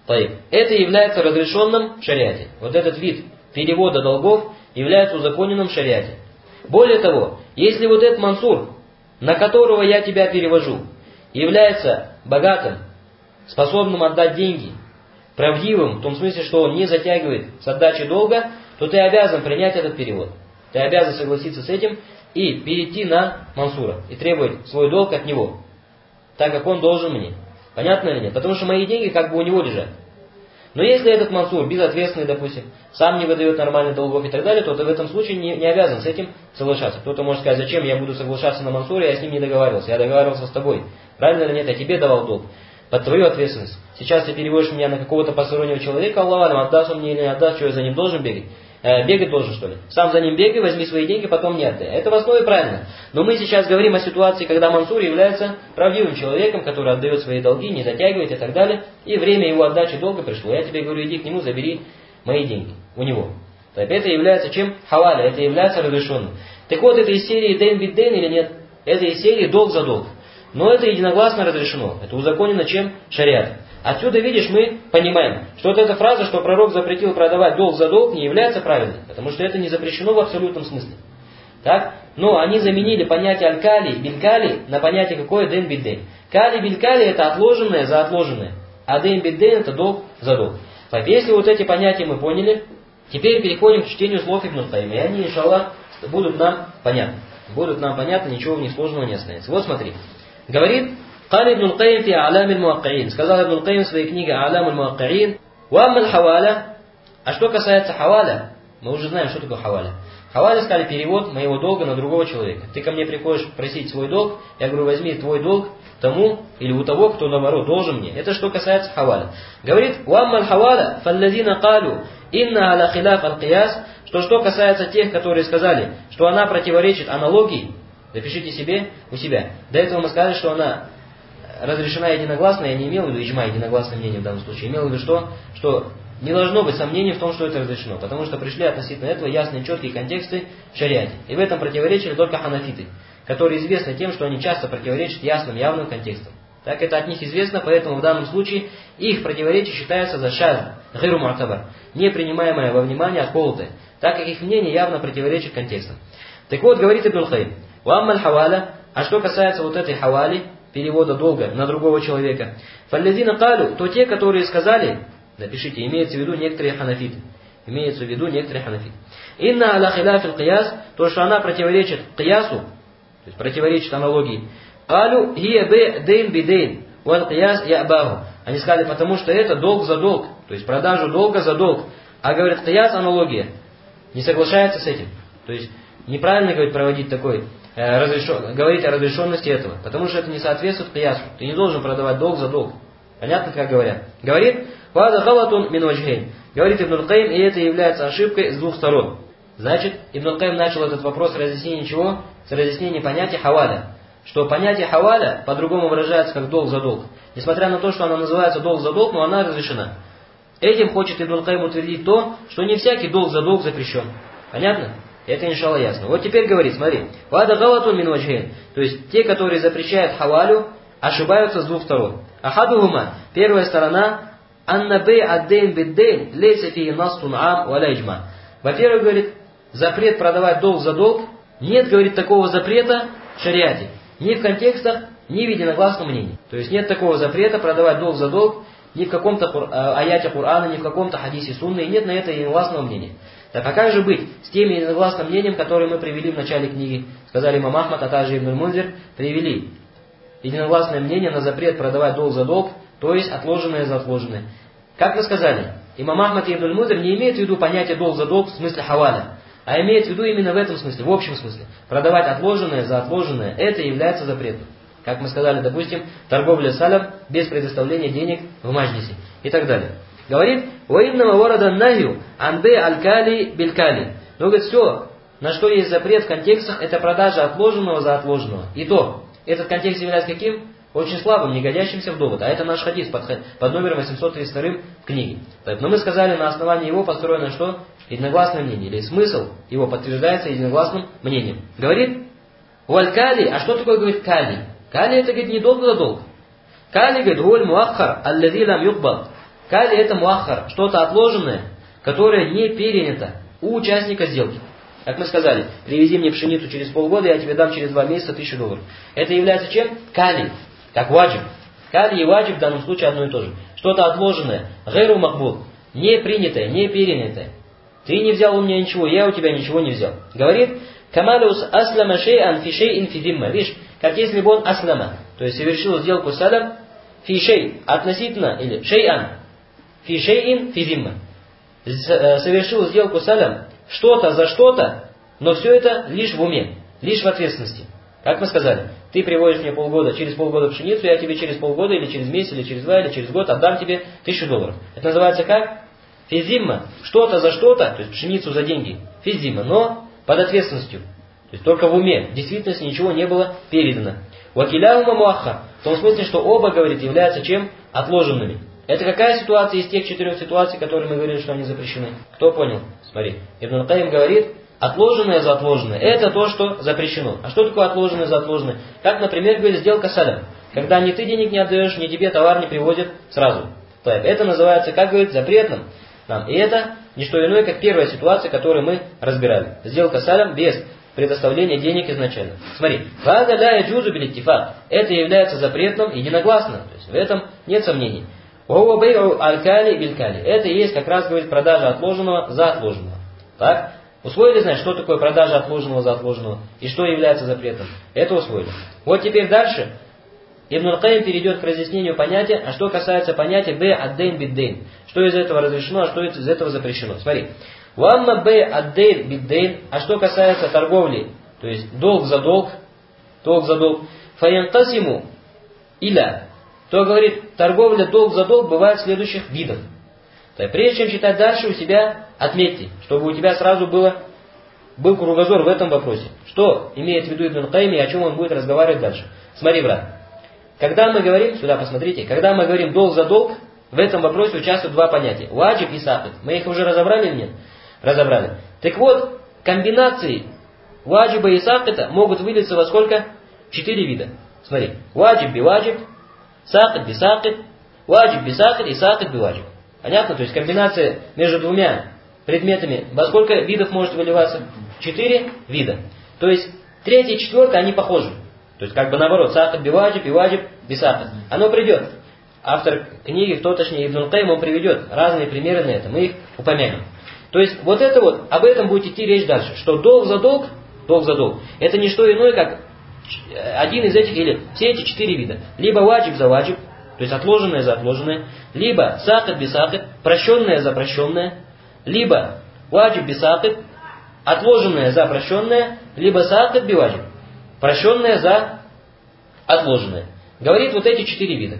Это является разрешенным в шариате. Вот этот вид перевода долгов является узаконенным в шариате. Более того, если вот этот Мансур, на которого я тебя перевожу, является богатым, способным отдать деньги, правдивым, в том смысле, что он не затягивает с отдачей долга, то ты обязан принять этот перевод. Ты обязан согласиться с этим и перейти на Мансура и требовать свой долг от него, так как он должен мне. Понятно или нет? Потому что мои деньги как бы у него лежат. Но если этот мансур безответственный, допустим, сам не выдает нормальных долгов и так далее, то ты в этом случае не, не обязан с этим соглашаться. Кто-то может сказать, зачем я буду соглашаться на мансуре, я с ним не договаривался, я договаривался с тобой. Правильно или нет, я тебе давал долг. Под твою ответственность. Сейчас ты переводишь меня на какого-то постороннего человека, Аллах алям, отдаст он мне или не отдаст, что я за ним должен бегать? Э, бегать должен, что ли? Сам за ним бегай, возьми свои деньги, потом не отдай. Это в основе правильно. Но мы сейчас говорим о ситуации, когда мансур является правдивым человеком, который отдает свои долги, не затягивает и так далее, и время его отдачи долга пришло. Я тебе говорю, иди к нему, забери мои деньги у него. Так это является чем? Хаваля, это является разрешенным. Так вот, это из серии ден бит ден или нет? Это из серии долг за долг. Но это единогласно разрешено. Это узаконено чем? Шариатом. Отсюда, видишь, мы понимаем, что вот эта фраза, что пророк запретил продавать долг за долг, не является правильной. Потому что это не запрещено в абсолютном смысле. Так? Но они заменили понятие аль-кали, биль-кали на понятие какое? Ден бит ден. Кали, биль-кали это отложенное за отложенное. А ден бит ден это долг за долг. Так, если вот эти понятия мы поняли, теперь переходим к чтению слов Ибн аль-Каййима. И они, иншаллах, будут нам понятны. Будут нам понятны, ничего в них сложного не останется. Вот смотри. Говорит, قال ابن القيم في أعلام الموقعين. Сказал Ибн аль-Каййим в своей книге أعلام الموقعين. وأما الحوالة. А что касается хаваля, мы уже знаем, что такое хаваля. Хаваля, сказали, перевод моего долга на другого человека. Ты ко мне приходишь просить свой долг, я говорю, возьми твой долг тому или у того, кто наоборот должен мне. Это что касается хаваля. Говорит, وأما الحوالة فالذين قالوا إنها على خلاف القياس. Что что касается тех, которые сказали, что она противоречит аналогии. Запишите себе у себя. До этого мы сказали, что она разрешена единогласно. Я не имел в виду иджма, единогласное мнение в данном случае. Имел в виду что? Что не должно быть сомнений в том, что это разрешено. Потому что пришли относительно этого ясные четкие контексты в шариате. И в этом противоречили только ханафиты, которые известны тем, что они часто противоречат ясным, явным контекстам. Так это от них известно, поэтому в данном случае их противоречие считается за шаз, гиру му'табар, не принимаемое во внимание, отколотое, так как их мнение явно противоречит контекстам. Так вот, говорит Ибн аль-Каййим, «Уаммаль хаваля», а что касается вот этой хавали, перевода долга на другого человека, «Фаллязина калю», то те, которые сказали, напишите, имеется в виду некоторые ханафиты, имеется в виду некоторые ханафиты, «Инна аля хиляфил кияс», то, что она противоречит киясу, то есть противоречит аналогии, «Калю хия бе дейн би дейн, уал кияс ябаху». Они сказали, потому что это долг за долг, то есть продажу долга за долг. А говорят, кияс, аналогия, не соглашается с этим. То есть неправильно, говорит, проводить такой, э, разрешен, говорить о разрешенности этого, потому что это не соответствует киясу. Ты не должен продавать долг за долг. Понятно, как говорят? Говорит, «Вада халатун мин ваджхейн». Говорит Ибн аль-Каййим, и это является ошибкой с двух сторон. Значит, Ибн аль-Каййим начал этот вопрос с разъяснения чего? С разъяснения понятия хаваля. Что понятие хаваля по-другому выражается как долг за долг. Несмотря на то, что она называется долг за долг, но она разрешена. Этим хочет Ибн аль-Каййим утвердить то, что не всякий долг за долг запрещен. Понятно? Это иншалла ясно. Вот теперь говорит, смотри. «Вада галатун мин ваджхейн». То есть те, которые запрещают хавалю, ошибаются с двух сторон. Ахадухума. Первая сторона. «Анна бей аддейн биддейн лейса фи настун ам валя иджма». Во-первых, говорит, запрет продавать долг за долг. Нет, говорит, такого запрета в шариате. Ни в контекстах, ни в единогласном мнении. То есть нет такого запрета продавать долг за долг ни в каком-то аяте Кур'ана, ни в каком-то хадисе сунны, и нет на это единогласного мнения. Так а как же быть с тем единогласным мнением, которое мы привели в начале книги? Сказали имам Ахмад, а также Ибн аль-Мунзир, привели единогласное мнение на запрет продавать долг за долг, то есть отложенное за отложенное. Как вы сказали, имам Ахмад и Ибн аль-Мунзир не имеют в виду понятие долг за долг в смысле хаваля, а имеет в виду именно в этом смысле, в общем смысле. Продавать отложенное за отложенное, это является запретом. Как мы сказали, допустим, торговля салям без предоставления денег в маджлисе и так далее. Говорит, «Ваиннама варада нахью анбе аль-кали биль-кали». Но говорит, все, на что есть запрет в контекстах, это продажа отложенного за отложенного. И то, этот контекст является каким? Очень слабым, не годящимся в довод. А это наш хадис под, под номером восемьсот тридцать два в книге. Так, но мы сказали, на основании его построено что? Единогласное мнение. Или смысл его подтверждается единогласным мнением. Говорит, «Валь-кали». А что такое, говорит, кали? Кали это, говорит, не долг за долг. Кали, говорит, «Гуль муаххар аллади лам юкбал». Кали это муаххар, что-то отложенное, которое не перенято у участника сделки. Как мы сказали, привези мне пшеницу через полгода, я тебе дам через два месяца тысячу долларов. Это является чем? Кали, как ваджиб. Кали и ваджиб в данном случае одно и то же. Что-то отложенное, гайру махбул, не принятое, не перенятое. Ты не взял у меня ничего, я у тебя ничего не взял. Говорит, камалус аслама шей'ан фи шей'ин фи димма. Видишь, как если бы он аслама, то есть совершил сделку салям, фи шей, относительно, или шей'ан, фи шейин фи зимма. Совершил сделку салям, что-то за что-то, но все это лишь в уме, лишь в ответственности. Как мы сказали, ты приводишь мне полгода, через полгода пшеницу, я тебе через полгода, или через месяц, или через два, или через год отдам тебе тысячу долларов. Это называется как? Физимма. Что-то за что-то, то есть пшеницу за деньги. Физимма, но под ответственностью. То есть только в уме. В действительности ничего не было передано. Вакиляума муахха. В том смысле, что оба, говорит, являются чем? Отложенными. Это какая ситуация из тех четырех ситуаций, которые мы говорили, что они запрещены? Кто понял? Смотри. Ибн Аль-Каим говорит, отложенное за отложенное. Это то, что запрещено. А что такое отложенное за отложенное? Как, например, говорит, сделка салям. Когда ни ты денег не отдаешь, ни тебе товар не привозят сразу. Это называется, как говорит, запретным. И это не что иное, как первая ситуация, которую мы разбирали. Сделка салям без предоставления денег изначально. Смотри. Это является запретным единогласно. То есть в этом нет сомнений. Это и есть как раз, говорит, продажа отложенного за отложенного. Так? Усвоили, значит, что такое продажа отложенного за отложенного и что является запретом? Это усвоили. Вот теперь дальше Ибн Аль-Каим перейдет к разъяснению понятия, а что касается понятия бэй ад-дейн бид-дейн. Что из этого разрешено, а что из этого запрещено. Смотри. Уамма бэй ад-дейн бид-дейн, а что касается торговли, то есть долг за долг, долг за долг, фаянтасиму иля, то говорит, торговля долг за долг бывает следующих видов. То есть, прежде чем читать дальше, у себя отметьте, чтобы у тебя сразу было, был кругозор в этом вопросе. Что имеет в виду Ибн Аль-Каим и о чем он будет разговаривать дальше. Смотри, брат. Когда мы говорим, сюда посмотрите, когда мы говорим долг за долг, в этом вопросе участвуют два понятия. Ваджиб и сакит. Мы их уже разобрали или нет? Разобрали. Так вот, комбинации ваджиба и сакита могут вылиться во сколько? Четыре вида. Смотри. Ваджиб би ваджиб, сакит би сакит, ваджиб би сакит и сакит би ваджиб. Понятно? То есть комбинация между двумя предметами во сколько видов может выливаться? Четыре вида. То есть третье и четвертое, они похожи. То есть как бы наоборот, сакит би ваджиб и ваджиб би сакит. Оно придет. Автор книги, кто точнее Ибн Аль-Каим, он приведет разные примеры на это. Мы их упомянем. То есть вот это вот, об этом будет идти речь дальше. Что долг за долг, долг за долг, это не что иное, как один из этих, или все эти четыре вида. Либо ваджиб за ваджиб, то есть отложенное за отложенное. Либо сакит би сакит, прощенное за прощенное. Либо ваджиб би сакит, отложенное за прощенное. Либо сакит би ваджиб, прощенное за отложенное. Говорит вот эти четыре вида.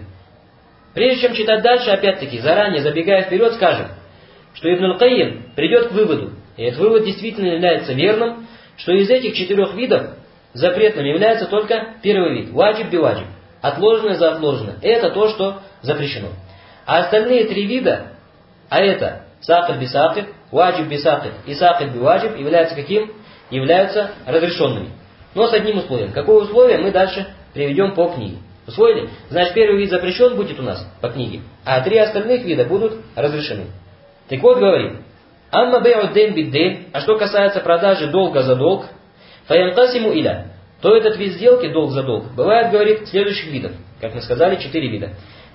Прежде чем читать дальше, опять-таки, заранее забегая вперед, скажем, что Ибн Аль-Каим придет к выводу, и этот вывод действительно является верным, что из этих четырех видов запретным является только первый вид, ваджиб би ваджиб, отложенное за отложенное. Это то, что запрещено. А остальные три вида, а это сакит би сакит, ваджиб би сакит и сакит би ваджиб, являются каким? Являются разрешенными. Но с одним условием. Какое условие мы дальше приведем по книге. Усвоили? Значит, первый вид запрещен будет у нас по книге, а три остальных вида будут разрешены. Так вот, говорим. Амма бэй'у дейн бид-дейн, а что касается продажи долга за долг, фаянтасиму иля, то этот вид сделки, долг за долг, бывает, говорит, следующих видов. Как мы сказали, четыре вида.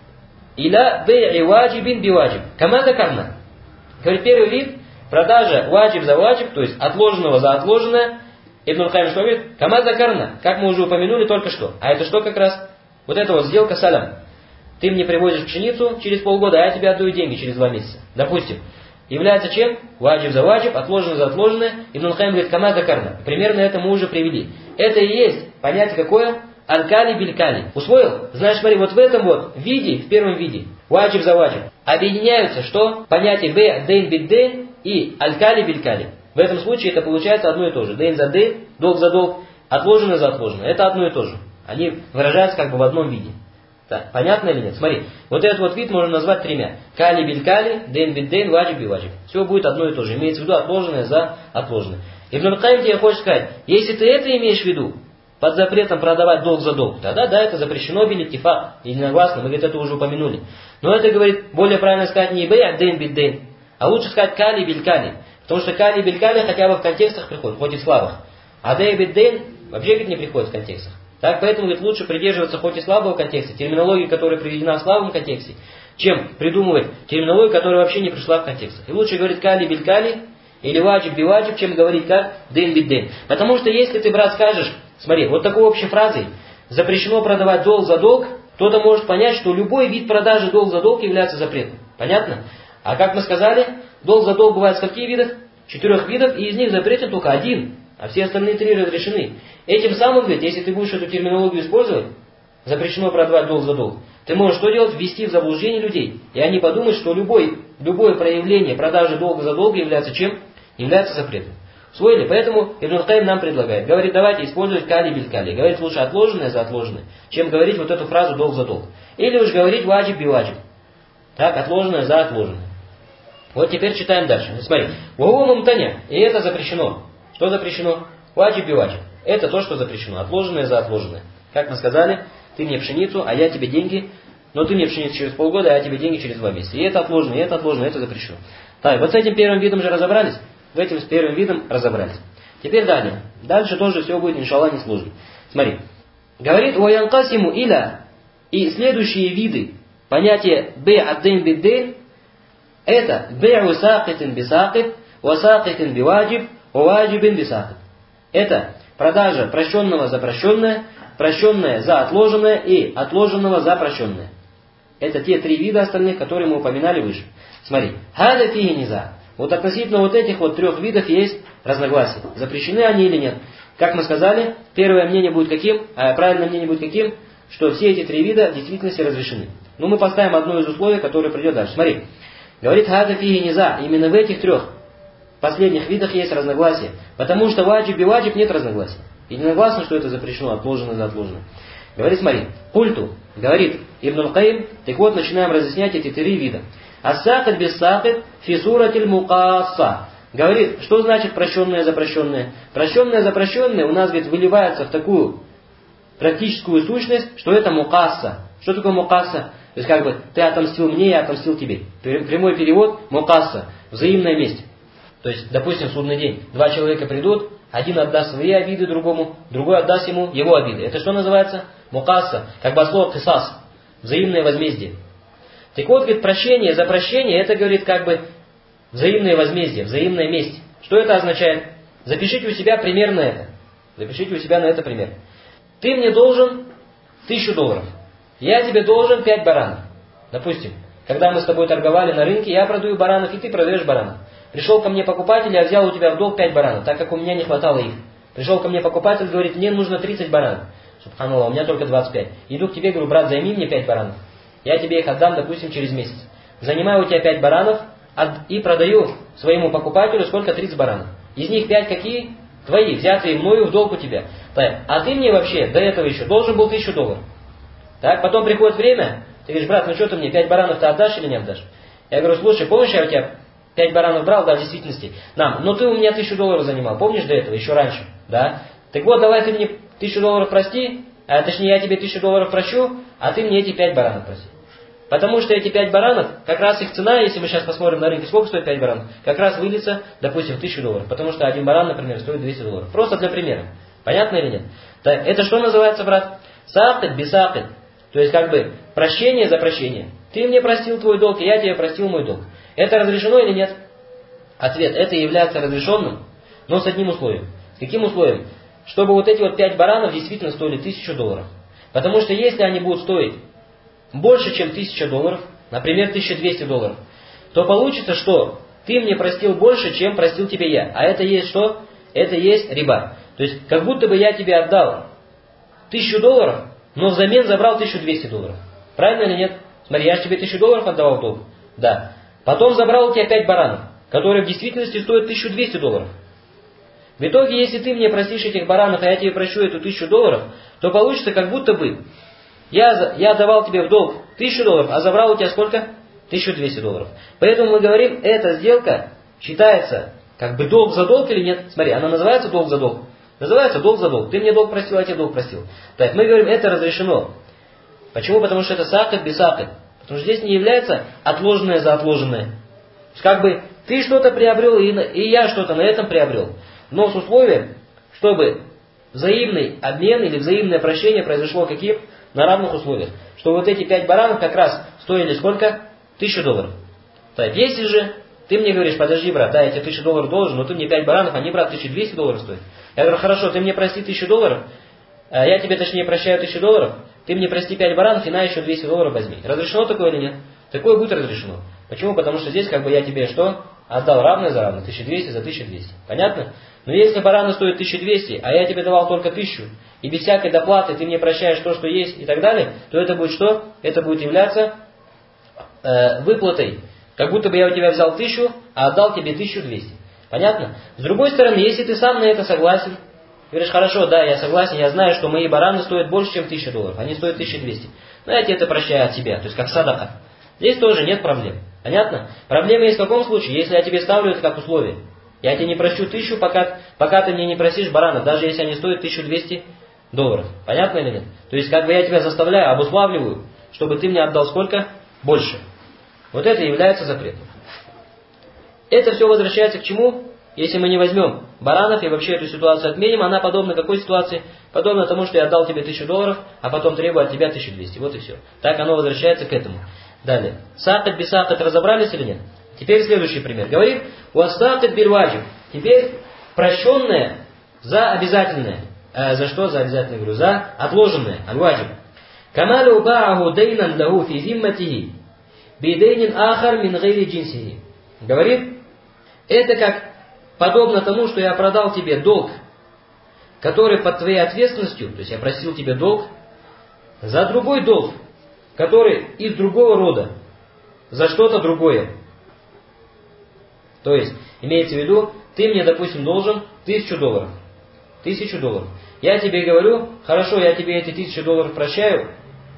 Иля бэй'и ваджибин би ваджиб, кама закарна. Говорит, первый вид, продажа ваджиб за ваджиб, то есть отложенного за отложенное. Ибн Аль-Каим что говорит? Кама закарна, как мы уже упомянули только что. А это что как раз? Вот это вот сделка салям. Ты мне привозишь пшеницу через полгода, а я тебе отдаю деньги через два месяца. Допустим. Является чем? Ваджиб за ваджиб, отложенное за отложенное. Ибн Аль-Каим говорит, кама закарна. Примерно это мы уже привели. Это и есть понятие какое? Аль-кали биль-кали. Усвоил? Значит, смотри, вот в этом вот виде, в первом виде, ваджиб за ваджиб, объединяются что? Понятие бэй, дейн бид-дейн и аль-кали биль-кали. В этом случае это получается одно и то же. Дейн за дейн, долг за долг, отложенное за отложенное. Это одно и то же. Они выражаются как бы в одном виде. Так, понятно или нет? Смотри, вот этот вот вид можно назвать тремя. Кали биль кали, дейн бид дейн, ваджиб би ваджиб. Все будет одно и то же. Имеется в виду отложенное за отложенное. Ибн Аль-Каим тебе хочет сказать, если ты это имеешь в виду, под запретом продавать долг за долг, тогда да, это запрещено бил иттифак, единогласно, мы говорит, это уже упомянули. Но это, говорит, более правильно сказать не бэй, а дейн бид дейн, а лучше сказать кали биль кали. Потому что кали биль кали хотя бы в контекстах приходит, хоть и в слабых. А дейн бид дейн вообще, говорит, не приходит в контекстах. Так, поэтому говорит, лучше придерживаться хоть и слабого контекста, терминологии, которая приведена в слабом контексте, чем придумывать терминологию, которая вообще не пришла в контекст. И лучше говорить кали биль кали или ваджиб би ваджиб, чем говорить как дейн бид дейн. Потому что если ты, брат, скажешь, смотри, вот такой общей фразой, запрещено продавать долг за долг, кто-то может понять, что любой вид продажи долг за долг является запретным. Понятно? А как мы сказали, долг за долг бывает скольки видов? Четырех видов, и из них запретен только один, а все остальные три разрешены. Этим самым, говорит, если ты будешь эту терминологию использовать, запрещено продавать долг за долг, ты можешь что делать? Ввести в заблуждение людей. И они подумают, что любой, любое проявление продажи долга за долг является чем? Является запретом. Усвоили? Поэтому Ибн Кайим нам предлагает. Говорит, давайте использовать кали биль кали. Говорит, лучше отложенное за отложенное, чем говорить вот эту фразу долг за долг. Или уж говорить ваджиб би ваджиб. Так, отложенное за отложенное. Вот теперь читаем дальше. Смотри. Вагуа мумтаня. И это запрещено. Что запрещено? Ваджиб би ваджиб. Это то, что запрещено. Отложенное за отложенное. Как мы сказали, ты мне пшеницу, а я тебе деньги. Но ты мне пшеницу через полгода, а я тебе деньги через два месяца. И это отложенное, и это отложенное, это запрещено. Так, вот с этим первым видом же разобрались. В этим с первым видом разобрались. Теперь далее. Дальше тоже все будет, иншаллах, несложно. Смотри. Говорит, «Ваянкасиму иля». И следующие виды понятия «бэй аддейн биддейн» это «бэ'у сакитин бисакит, ва сакитин биваджиб, ва ваджибин бисакит». Это продажа прощенного за прощенное, прощенное за отложенное и отложенного за прощенное. Это те три вида остальных, которые мы упоминали выше. Смотри. «Хада фиги низа». Вот относительно вот этих вот трех видов есть разногласия. Запрещены они или нет. Как мы сказали, первое мнение будет каким, а правильное мнение будет каким, что все эти три вида в действительности разрешены. Но мы поставим одно из условий, которое придет дальше. Смотри. Говорит, хада фиги низа. Именно в этих трех последних видах есть разногласия. Потому что ваджиб и ваджиб нет разногласий. Единогласно, что это запрещено, отложено за отложено. Говорит, смотри. Культу. Говорит Ибн Кайим. Так вот, начинаем разъяснять эти три вида. Ас-сакит бис-сакит фи суратиль мукасса. Говорит, что значит прощенное за прощенное? Прощенное за прощенное у нас, говорит, выливается в такую практическую сущность, что это мукасса. Что такое мукасса? То есть как бы ты отомстил мне, я отомстил тебе. Прямой перевод мукасса. Взаимная месть. То есть, допустим, в судный день два человека придут, один отдаст свои обиды другому, другой отдаст ему его обиды. Это что называется? Мукасса. Как бы слово кисас. Взаимное возмездие. Так вот, говорит, прощение за прощение, это, говорит, как бы взаимное возмездие, взаимная месть. Что это означает? Запишите у себя примерно это. Запишите у себя на это пример. Ты мне должен тысячу долларов. Я тебе должен пять баранов. Допустим, когда мы с тобой торговали на рынке, я продаю баранов, и ты продаешь баранов. Пришел ко мне покупатель, я взял у тебя в долг пять баранов, так как у меня не хватало их. Пришел ко мне покупатель, говорит, мне нужно тридцать баранов. Субханаллах, у меня только двадцать пять. Иду к тебе, говорю, брат, займи мне пять баранов. Я тебе их отдам, допустим, через месяц. Занимаю у тебя пять баранов и продаю своему покупателю сколько? тридцать баранов. Из них пять какие? Твои, взятые мною в долг у тебя. Так, а ты мне вообще до этого еще должен был тысячу долларов. Так, потом приходит время, ты говоришь, брат, ну что ты мне, пять баранов-то отдашь или не отдашь? Я говорю, слушай, помнишь, я у тебя пять баранов брал, да, в действительности, нам, но ты у меня тысячу долларов занимал, помнишь до этого, еще раньше, да? Так вот, давай ты мне тысячу долларов прости, а точнее я тебе тысячу долларов прощу, а ты мне эти пять баранов прости. Потому что эти пять баранов, как раз их цена, если мы сейчас посмотрим на рынке, сколько стоит пять баранов, как раз выльется, допустим, в тысячу долларов. Потому что один баран, например, стоит двести долларов. Просто для примера. Понятно или нет? Так, это что называется, брат? Сакит бисакит. То есть, как бы, прощение за прощение. Ты мне простил твой долг, и я тебе простил мой долг. Это разрешено или нет? Ответ. Это является разрешенным, но с одним условием. С каким условием? Чтобы вот эти вот пять баранов действительно стоили тысячу долларов. Потому что если они будут стоить больше, чем тысяча долларов, например, тысяча двести долларов, то получится, что ты мне простил больше, чем простил тебе я. А это есть что? Это есть риба. То есть, как будто бы я тебе отдал тысячу долларов, но взамен забрал тысячу двести долларов. Правильно или нет? Смотри, я же тебе тысячу долларов отдавал в долг. Да. Потом забрал у тебя пять баранов, которые в действительности стоят тысячу двести долларов. В итоге, если ты мне простишь этих баранов, а я тебе прощу эту тысячу долларов, то получится, как будто бы Я, я давал тебе в долг тысячу долларов, а забрал у тебя сколько? тысячу двести долларов. Поэтому мы говорим, эта сделка считается как бы долг за долг или нет? Смотри, она называется долг за долг. Называется долг за долг. Ты мне долг простил, а я тебе долг простил. Так, мы говорим, это разрешено. Почему? Потому что это сакит бисакит. Потому что здесь не является отложенное за отложенное. То есть как бы ты что-то приобрел, и, и я что-то на этом приобрел. Но с условием, чтобы взаимный обмен или взаимное прощение произошло каким? На равных условиях. Что вот эти пять баранов как раз стоили сколько? Тысячу долларов. Так, если же ты мне говоришь, подожди, брат, да, я тебе тысячу долларов должен, но ты мне пять баранов, они, брат, тысяча двести долларов стоят. Я говорю, хорошо, ты мне прости тысячу долларов, я тебе, точнее, прощаю тысячу долларов, ты мне прости пять баранов, и на еще двести долларов возьми. Разрешено такое или нет? Такое будет разрешено. Почему? Потому что здесь как бы я тебе что? Отдал равное за равное, тысяча двести за тысячу двести. Понятно? Но если бараны стоят тысяча двести, а я тебе давал только тысячу, и без всякой доплаты ты мне прощаешь то, что есть и так далее, то это будет что? Это будет являться э, выплатой. Как будто бы я у тебя взял тысячу, а отдал тебе тысячу двести. Понятно? С другой стороны, если ты сам на это согласен, говоришь, хорошо, да, я согласен, я знаю, что мои бараны стоят больше, чем тысяча долларов, они стоят тысяча двести. Но я тебе это прощаю от тебя, то есть как садака. Здесь тоже нет проблем. Понятно? Проблема есть в каком случае? Если я тебе ставлю это как условие. Я тебе не прощу тысячу, пока, пока ты мне не просишь баранов, даже если они стоят тысячу двести долларов. Понятно или нет? То есть как бы я тебя заставляю, обуславливаю, чтобы ты мне отдал сколько? Больше. Вот это является запретом. Это все возвращается к чему? Если мы не возьмем баранов и вообще эту ситуацию отменим, она подобна какой ситуации? Подобно тому, что я отдал тебе тысячу долларов, а потом требую от тебя тысячу двести. Вот и все. Так оно возвращается к этому. Далее. Сакат бисакат разобрались или нет? Теперь следующий пример. Говорит, уастакат бирваджиб. Теперь прощенное за обязательное. Э, за что за обязательное? Говорю, за отложенное. Аль-ваджиб. Камалу ба'аху дейнан лаху фи зимматихи. Бидейнин ахар мин гайри джинсихи. Говорит, это как подобно тому, что я продал тебе долг, который под твоей ответственностью, то есть я просил тебе долг, за другой долг, который из другого рода, за что-то другое. То есть, имеется в виду, ты мне, допустим, должен тысячу долларов. Тысячу долларов. Я тебе говорю, хорошо, я тебе эти тысячу долларов прощаю,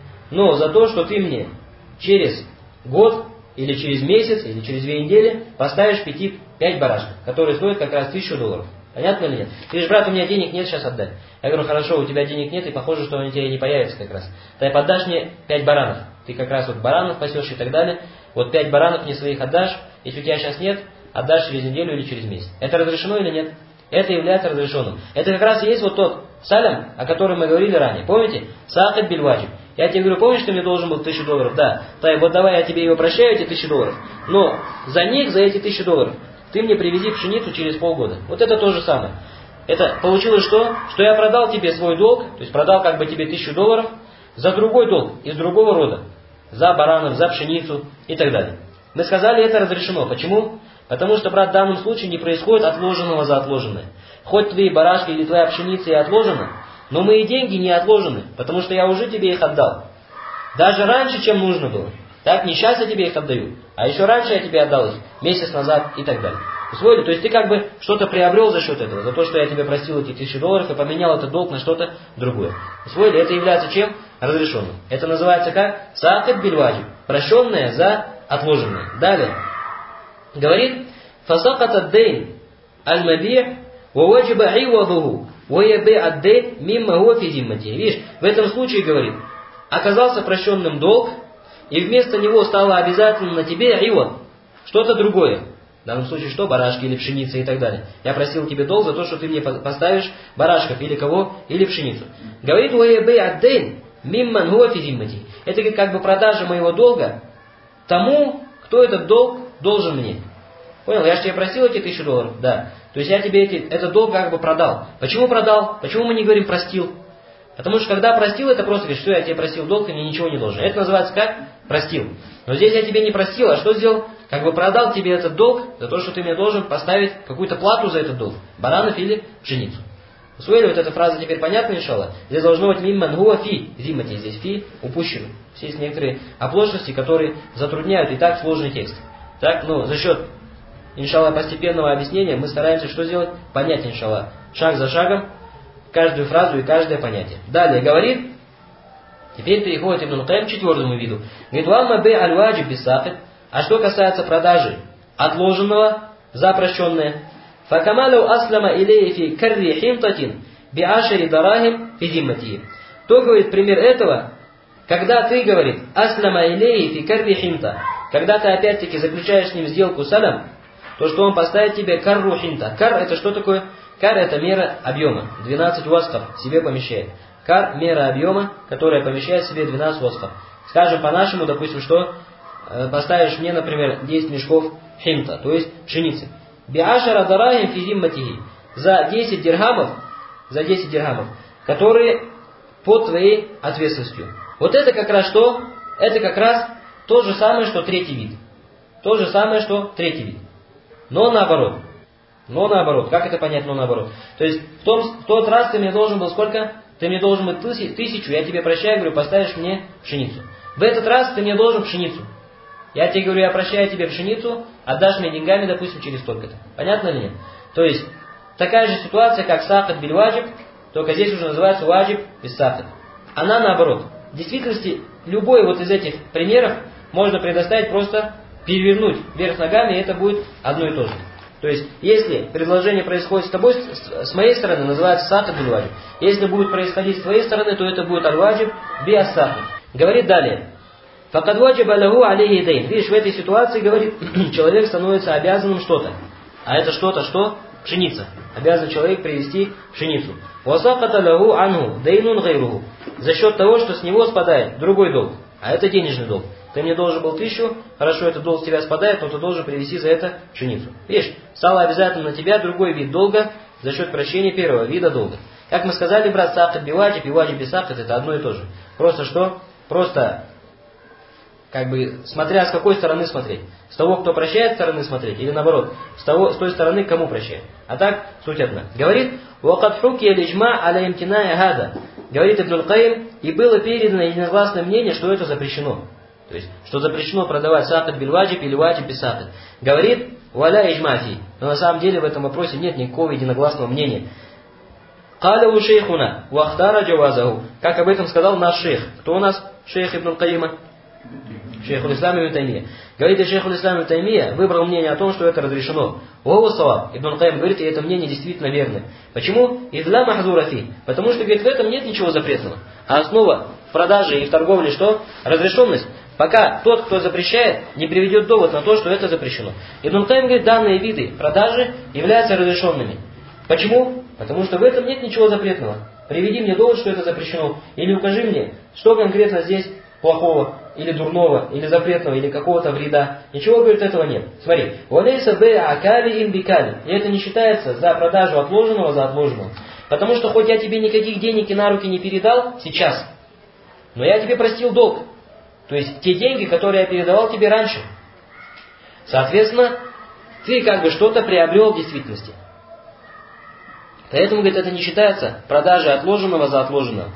но за то, что ты мне через год, или через месяц, или через две недели поставишь пяти, пять барашков, которые стоят как раз тысячу долларов. Понятно или нет? Ты говоришь, брат, у меня денег нет, сейчас отдай. Я говорю, хорошо, у тебя денег нет, и похоже, что они тебе не появятся как раз. Ты подашь мне пять баранов. Ты как раз вот баранов пасешь и так далее. Вот пять баранов мне своих отдашь. Если у тебя сейчас нет, отдашь через неделю или через месяц. Это разрешено или нет? Это является разрешенным. Это как раз и есть вот тот салям, о котором мы говорили ранее. Помните? Сакат бильваджиб. Я тебе говорю, помнишь, ты мне должен был тысячу долларов? Да. Так, вот давай я тебе его прощаю, эти тысячи долларов. Но за них, за эти тысячи долларов, ты мне привези пшеницу через полгода. Вот это то же самое. Это получилось что? Что я продал тебе свой долг, то есть продал как бы тебе тысячу долларов за другой долг, из другого рода. За баранов, за пшеницу и так далее. Мы сказали, это разрешено. Почему? Потому что, брат, в данном случае не происходит отложенного за отложенное. Хоть твои барашки или твоя пшеница и отложена, но мои деньги не отложены, потому что я уже тебе их отдал. Даже раньше, чем нужно было. Так, не сейчас я тебе их отдаю, а еще раньше я тебе отдал их, месяц назад и так далее. Усвоили? То есть ты как бы что-то приобрел за счет этого, за то, что я тебе просил эти тысячи долларов и поменял этот долг на что-то другое. Усвоили? Это является чем? Разрешенным. Это называется как? Сакат бильваджиб. Прощенное за отложенное. Далее. Говорит, фасакат ад-дейн аль-маби' ва ваджиба айвадуху ва яби ад-дейн мимма хуа фи зиммати. Видишь, в этом случае, говорит, оказался прощенным долг, и вместо него стало обязательным на тебе айвад, что-то другое. В данном случае что? Барашки или пшеница и так далее. Я просил тебе долг за то, что ты мне поставишь барашков или кого, или пшеницу. Говорит, ва яби ад-дейн мимман хуа фи зиммати. Это как бы продажа моего долга тому, кто этот долг должен мне. Понял? Я же тебе просил эти тысячу долларов. Да. То есть я тебе эти, этот долг как бы продал. Почему продал? Почему мы не говорим простил? Потому что когда простил, это просто говоришь, что я тебе просил долг, и мне ничего не должен. Это называется как? Простил. Но здесь я тебе не простил, а что сделал? Как бы продал тебе этот долг за то, что ты мне должен поставить какую-то плату за этот долг. Баранов или пшеницу. Усвоили, вот эта фраза теперь понятна, иншаллах? Здесь должно быть мимман хуа фи зиммати. Здесь фи упущено. Все есть некоторые оплошности, которые затрудняют и так сложный текст. Так, ну, за счет, иншаллах, постепенного объяснения мы стараемся что сделать? Понять, иншаллах, шаг за шагом, каждую фразу и каждое понятие. Далее говорит, теперь переходит Ибн Кайим к четвертому виду. Говорит, уамма бей аль-ваджиб бисакат. А что касается продажи отложенного за прощенное, факамалу аслама илей фи карри химтатин би ашари дарахим фи зиммати. То, говорит, пример этого, когда ты, говорит, аслама илей фи карри химта, когда ты опять-таки заключаешь с ним сделку салям, то что он поставит тебе карру хинта. Кар это что такое? Кар это мера объема. двенадцать восков себе помещает. Кар мера объема, которая помещает в себе двенадцать восков. Скажем по-нашему, допустим, что поставишь мне, например, десять мешков химта, то есть пшеницы. Биашара дарахим фи зимматихи. За десять дирхамов, за десять дирхамов, которые под твоей ответственностью. Вот это как раз что? Это как раз то же самое, что третий вид. То же самое, что третий вид. Но наоборот. Но наоборот. Как это понять, но наоборот? То есть в, том, в тот раз ты мне должен был сколько? Ты мне должен был тысячу, я тебе прощаю, говорю, поставишь мне пшеницу. В этот раз ты мне должен пшеницу. Я тебе говорю, я прощаю тебе пшеницу, отдашь мне деньгами, допустим, через столько-то. Понятно ли нет? То есть такая же ситуация, как сахат биль ваджиб, только здесь уже называется ваджиб без сахат. Она наоборот. В действительности любой вот из этих примеров можно предоставить, просто перевернуть вверх ногами, и это будет одно и то же. То есть, если предложение происходит с тобой, с моей стороны, называется сахат биль ваджиб. Если будет происходить с твоей стороны, то это будет аль-ваджиб би ас-сахат. Говорит далее. Факад ваджиба лаху алейхи дейн. Видишь, в этой ситуации, говорит, человек становится обязанным что-то. А это что-то что? Пшеница. Обязан человек привезти пшеницу. Васаката лаху анху дейнун гайруху. За счет того, что с него спадает другой долг. А это денежный долг. Ты мне должен был тысячу, хорошо, этот долг с тебя спадает, но ты должен привезти за это пшеницу. Видишь, стало обязательно на тебя другой вид долга за счет прощения первого вида долга. Как мы сказали, брат, сахат би ваджиб и ваджиб без сахат, это одно и то же. Просто что? Просто, как бы, смотря с какой стороны смотреть. С того, кто прощает, стороны смотреть, или наоборот, с, того, с той стороны, кому прощает. А так, суть одна. Говорит, «Вакад хуки аль-иджма аля имтиная гада». Говорит Ибн аль-Каим, и было передано единогласное мнение, что это запрещено. То есть, что запрещено продавать сахат биль ваджиб или ваджиб без сахат. Говорит, «Валя иджмафи». Но на самом деле в этом вопросе нет никакого единогласного мнения. «Каляву шейхуна, вахтара джавазаху». Как об этом сказал наш шейх. Кто у нас шейх Ибн аль-Каима? Шейх аль-Ислам ибн Таймия. Говорит, и шейх аль-Ислам ибн Таймия выбрал мнение о том, что это разрешено. Ваху саваб. Ибн аль-Каим говорит, и это мнение действительно верное. Почему? Идла махзура фи. Потому что, говорит, в этом нет ничего запретного. А основа в продаже и в торговле что? Разрешенность. Пока тот, кто запрещает, не приведет довод на то, что это запрещено. Ибн аль-Каим говорит, данные виды продажи являются разрешенными. Почему? Потому что в этом нет ничего запретного. Приведи мне довод, что это запрещено. Или укажи мне, что конкретно здесь плохого, или дурного, или запретного, или какого-то вреда. Ничего, говорит, этого нет. Смотри. «Валейса бэй'a акали ин бикали». И это не считается за продажу отложенного за отложенного. Потому что хоть я тебе никаких денег и на руки не передал сейчас, но я тебе простил долг. То есть те деньги, которые я передавал тебе раньше. Соответственно, ты как бы что-то приобрел в действительности. Поэтому, говорит, это не считается продажей отложенного за отложенного.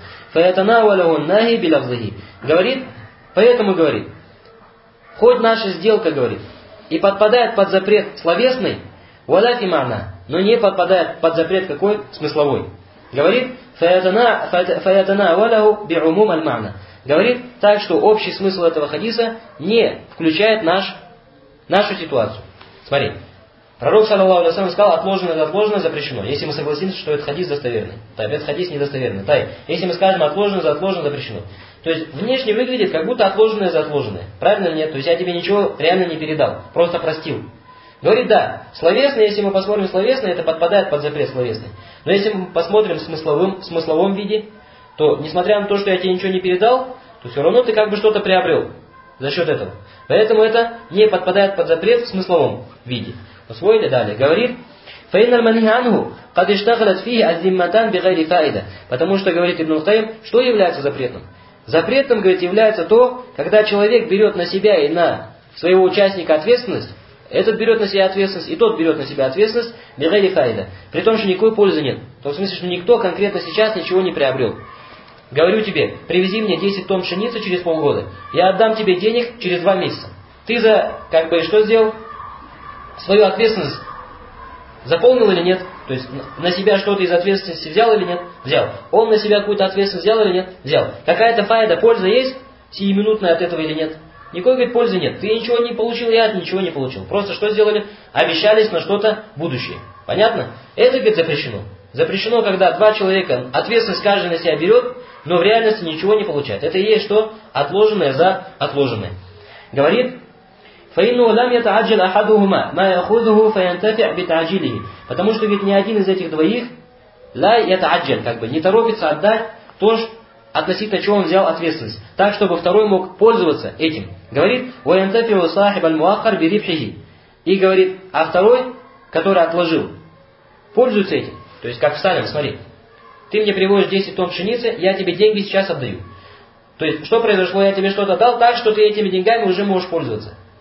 Говорит, поэтому говорит, хоть наша сделка, говорит, и подпадает под запрет словесный, валяфи мана, но не подпадает под запрет какой? Смысловой. Говорит, фаятана валяху би'умум аль-мана. Говорит так, что общий смысл этого хадиса не включает наш, нашу ситуацию. Смотри. Пророк, саллаллаху алейхи ва саллям, сказал, отложенное за отложенное запрещено. Если мы согласимся, что этот хадис достоверный. То этот хадис недостоверный. Тай. Если мы скажем, отложенное за отложенное запрещено. То есть, внешне выглядит, как будто отложенное за отложенное. Правильно или нет? То есть, я тебе ничего реально не передал. Просто простил. Говорит, да, словесно, если мы посмотрим словесно, это подпадает под запрет словесный. Но если мы посмотрим в смысловом, в смысловом виде, то, несмотря на то, что я тебе ничего не передал, то все равно ты как бы что-то приобрел за счет этого. Поэтому это не подпадает под запрет в смысловом виде. Усвоили далее. Говорит, потому что, говорит Ибн аль-Каим, что является запретным? Запретным, говорит, является то, когда человек берет на себя и на своего участника ответственность, этот берет на себя ответственность, и тот берет на себя ответственность, при том, что никакой пользы нет. В том смысле, что никто конкретно сейчас ничего не приобрел. Говорю тебе, привези мне десять тонн пшеницы через полгода, я отдам тебе денег через два месяца. Ты за, как бы, что сделал? Свою ответственность заполнил или нет? То есть на себя что-то из ответственности взял или нет? Взял. Он на себя какую-то ответственность взял или нет? Взял. Какая-то файда, польза есть сиюминутная от этого или нет? Никакой, говорит, пользы нет. Ты ничего не получил, я ничего не получил. Просто что сделали? Обещались на что-то будущее. Понятно? Это, говорит, запрещено. Запрещено, когда два человека ответственность каждый на себя берет, но в реальности ничего не получает. Это и есть что? Отложенное за отложенное. Говорит, فَإِنُّهُ لَمْ يَتَعَجِّلْ أَحَدُهُمَا مَا يَأْخُذُهُ فَيَنْتَفِعْ بِتَعْجِيلِهِ. Потому что, говорит, ни один из этих двоих لا يتعجل, как бы не торопится отдать то, относительно чего он взял ответственность, так, чтобы второй мог пользоваться этим. Говорит, وَيَنْتَفِعُ صَاحِبَ الْمُؤَخَّرْ بِرِبْحِهِ. И говорит, а второй, который отложил, пользуется этим. То есть, как в Салем, смотри, ты мне привозишь десять тонн пшеницы, я тебе деньги сейчас отдаю. То есть, что произошло? Я тебе что-то дал так, что ты этими деньгами уже можешь пользоваться.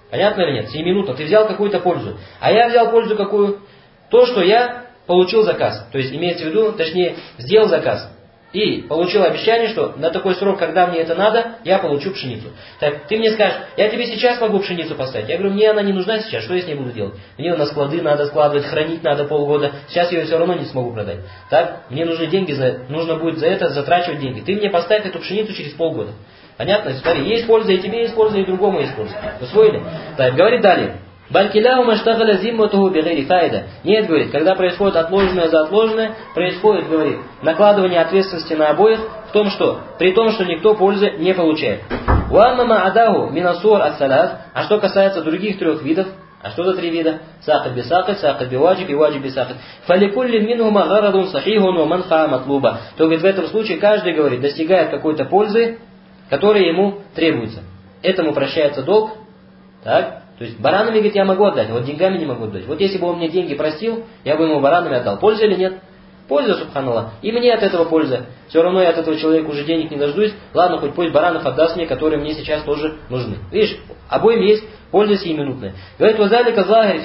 Понятно или нет? Сиюминутно. Ты взял какую-то пользу. А я взял пользу какую? То, что я получил заказ. То есть имеется в виду, точнее, сделал заказ. И получил обещание, что на такой срок, когда мне это надо, я получу пшеницу. Так, ты мне скажешь, я тебе сейчас могу пшеницу поставить. Я говорю, мне она не нужна сейчас, что я с ней буду делать? Мне на склады надо складывать, хранить надо полгода. Сейчас я ее все равно не смогу продать. Так, мне нужны деньги, за, нужно будет за это затрачивать деньги. Ты мне поставь эту пшеницу через полгода. Понятно? Смотри, есть польза и тебе есть польза, и другому есть польза. Усвоили? Так, говорит далее. Балькиляу маштагаля зимматуху бигайри файда. Нет, говорит, когда происходит отложенное за отложенное, происходит, говорит, накладывание ответственности на обоих в том, что, при том, что никто пользы не получает. Уамма адаху минасур ат-салат. А что касается других трех видов, а что за три вида? Сакат бисакат, сакат биваджиб и ваджиб бисакат. Фаликулли минхума гарадун сахихун ва манфаа матлуба. То, говорит, в этом случае каждый, говорит, достигает какой-то пользы, которая ему требуется. Этому прощается долг, так? То есть баранами, говорит, я могу отдать, а вот деньгами не могу отдать. Вот если бы он мне деньги простил, я бы ему баранами отдал. Польза или нет? Польза, субханаллах. И мне от этого польза. Все равно я от этого человека уже денег не дождусь. Ладно, хоть пусть баранов отдаст мне, которые мне сейчас тоже нужны. Видишь, обоим есть польза сиюминутная. Говорит, вазалика захир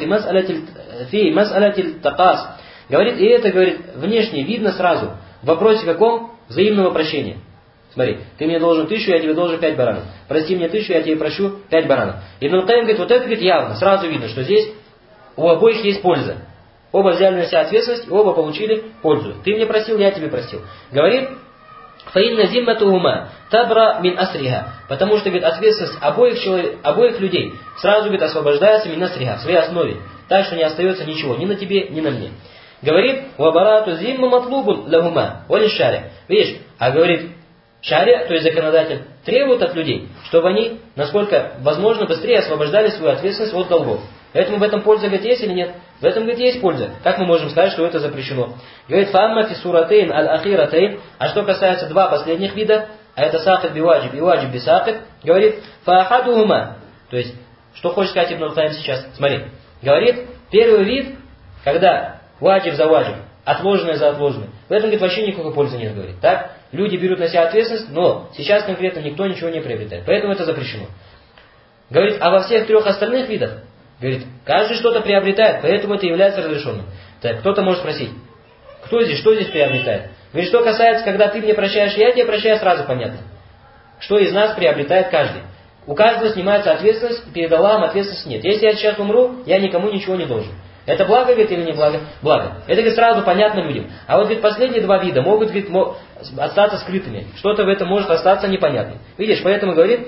фи мас'алятиль такас. Говорит, и это, говорит, внешне видно сразу. В вопросе каком? Взаимного прощения. Смотри, ты мне должен тысячу, я тебе должен пять баранов. Прости мне тысячу, я тебе прощу пять баранов. Ибн Каим говорит, вот это, говорит, явно, сразу видно, что здесь у обоих есть польза. Оба взяли на себя ответственность, и оба получили пользу. Ты мне простил, я тебе простил. Говорит, фаинна зимматухума табра мин асриха. Потому что, говорит, ответственность обоих, человек, обоих людей сразу, говорит, освобождается мин асриха, в своей основе. Так что не остается ничего, ни на тебе, ни на мне. Говорит, вабарату зимма матлубун лагума, вали шаря. Видишь, а говорит, шария, то есть законодатель, требует от людей, чтобы они, насколько возможно, быстрее освобождали свою ответственность от долгов. Поэтому в этом польза, говорит, есть или нет? В этом, говорит, есть польза. Как мы можем сказать, что это запрещено? Говорит, фамма фисуратейн аль-ахиратейн. А что касается два последних вида, а это сакат биваджиб и ваджиб бисакат, говорит, фаахадума. То есть, что хочет сказать Ибн Каим сейчас? Смотри. Говорит, первый вид, когда ваджиб за ваджиб, отложенное за отложенное. В этом, говорит, вообще никакой пользы нет, говорит. Так? Люди берут на себя ответственность, но сейчас конкретно никто ничего не приобретает. Поэтому это запрещено. Говорит, а во всех трех остальных видах, говорит, каждый что-то приобретает, поэтому это является разрешенным. Так, кто-то может спросить, кто здесь, что здесь приобретает? Говорит, что касается, когда ты мне прощаешь, я тебе прощаю, сразу понятно. Что из нас приобретает каждый. У каждого снимается ответственность, перед Аллахом ответственности нет. Если я сейчас умру, я никому ничего не должен. Это благо, говорит, или не благо? Благо. Это, говорит, сразу понятно людям. А вот, говорит, последние два вида могут, говорит, остаться скрытыми. Что-то в этом может остаться непонятным. Видишь, поэтому говорит,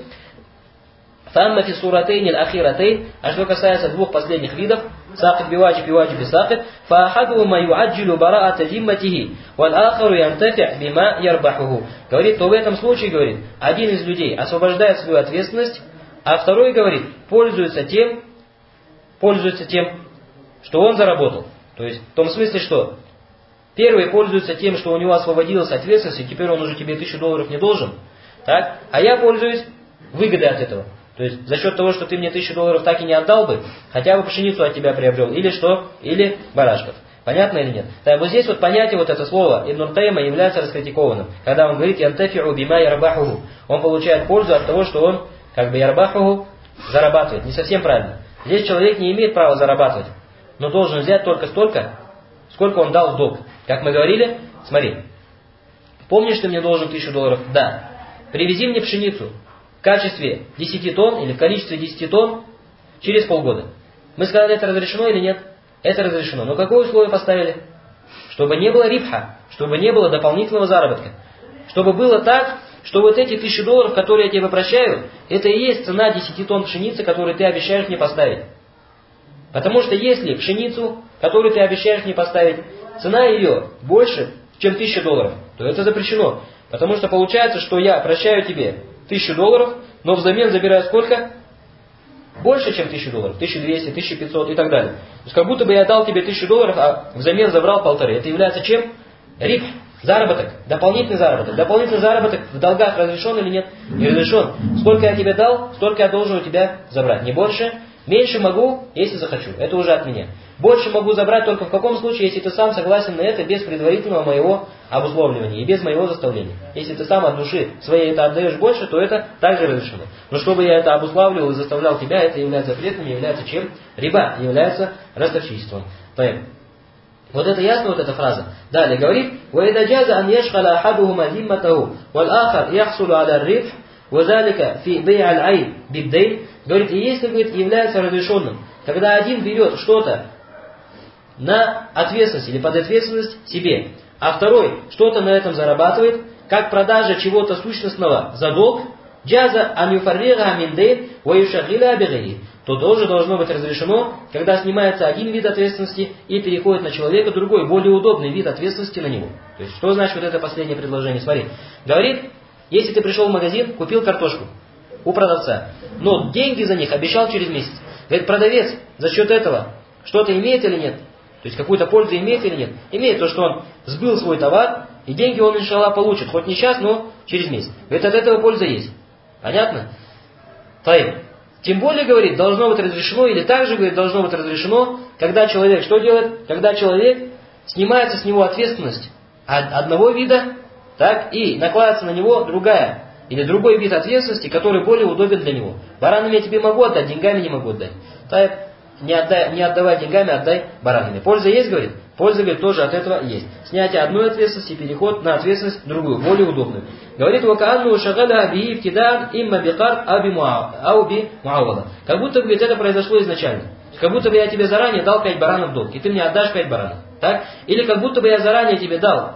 фамма фи суратейн аль-ахиратейн. А что касается двух последних видов, сакат биваджиб и ваджиб бисакат, фаахадума юаджилу бараата зимматихи, валь ахару янтафи бима ярбахуху. Говорит, то в этом случае, говорит, один из людей освобождает свою ответственность, а второй, говорит, пользуется тем, пользуется тем, что он заработал. То есть, в том смысле, что первый пользуется тем, что у него освободилась ответственность, и теперь он уже тебе тысячу долларов не должен. Так? А я пользуюсь выгодой от этого. То есть, за счет того, что ты мне тысячу долларов так и не отдал бы, хотя бы пшеницу от тебя приобрел. Или что? Или барашков. Понятно или нет? Так, вот здесь вот понятие, вот это слово Ибн Каима является раскритикованным. Когда он говорит, янтафи'у бима ярбахуху. Он получает пользу от того, что он, как бы ярбахуху, зарабатывает. Не совсем правильно. Здесь человек не имеет права зарабатывать, но должен взять только столько, сколько он дал в долг. Как мы говорили, смотри, помнишь, ты мне должен тысячу долларов? Да. Привези мне пшеницу в качестве десяти тонн или в количестве десяти тонн через полгода. Мы сказали, это разрешено или нет? Это разрешено. Но какое условие поставили? Чтобы не было рибха, чтобы не было дополнительного заработка. Чтобы было так, что вот эти тысячи долларов, которые я тебе прощаю, это и есть цена десяти тонн пшеницы, которую ты обещаешь мне поставить. Потому что если пшеницу, которую ты обещаешь мне поставить, цена ее больше, чем тысяча долларов, то это запрещено. Потому что получается, что я прощаю тебе тысячу долларов, но взамен забираю сколько? Больше, чем тысячу долларов. тысяча двести, тысяча пятьсот и так далее. То есть как будто бы я дал тебе тысячу долларов, а взамен забрал полторы. Это является чем? Риб. Заработок. Дополнительный заработок. Дополнительный заработок в долгах разрешен или нет? Не разрешен. Сколько я тебе дал, столько я должен у тебя забрать. Не больше, Меньше могу, если захочу. Это уже от меня. Больше могу забрать только в каком случае, если ты сам согласен на это без предварительного моего обусловливания и без моего заставления. Если ты сам от души своей это отдаешь больше, то это также разрешено. Но чтобы я это обуславливал и заставлял тебя, это является запретным, является чем? Риба, является ростовщичеством. Поэтому. Вот это ясно, вот эта фраза. Далее говорит: وَإِذَا جَازَ أَنْ يَشْغَلَ أَحَدُهُمَا ذِمَّتَهُ وَالْآخَرْ يَحْصُلُ عَلَى الرِّبْحِ وَذَلِكَ فِي بَيْعِ الْعَيْنِ بِالدَّيْنِ. Говорит, и если, говорит, является разрешенным, когда один берет что-то на ответственность или под ответственность себе, а второй что-то на этом зарабатывает, как продажа чего-то сущностного за долг, джаза ан юфаррига мин дейн ва юшагиля бигайри, то тоже должно быть разрешено, когда снимается один вид ответственности и переходит на человека другой, более удобный вид ответственности на него. То есть, что значит вот это последнее предложение? Смотри, говорит, если ты пришел в магазин, купил картошку у продавца, но деньги за них обещал через месяц. Говорит, продавец за счет этого что-то имеет или нет? То есть какую-то пользу имеет или нет? Имеет то, что он сбыл свой товар, и деньги он, иншаллах, получит. Хоть не сейчас, но через месяц. Говорит, от этого польза есть. Понятно? Таим. Тем более, говорит, должно быть разрешено, или также, говорит, должно быть разрешено, когда человек что делает? Когда человек снимается с него ответственность от одного вида, так, и накладывается на него другая, или другой вид ответственности, который более удобен для него. Баранами я тебе могу отдать, деньгами не могу отдать. Таим. Не, отдай, не отдавай деньгами, отдай баранами. Польза есть, говорит? Польза, говорит, тоже от этого есть. Снятие одной ответственности, переход на ответственность другую, более удобную. Говорит, вакаанну шагаля би ифтидан имма бикар ау би муавада. Как будто, говорит, это произошло изначально. Как будто бы я тебе заранее дал пять баранов в долг, и ты мне отдашь пять баранов. Так? Или как будто бы я заранее тебе дал,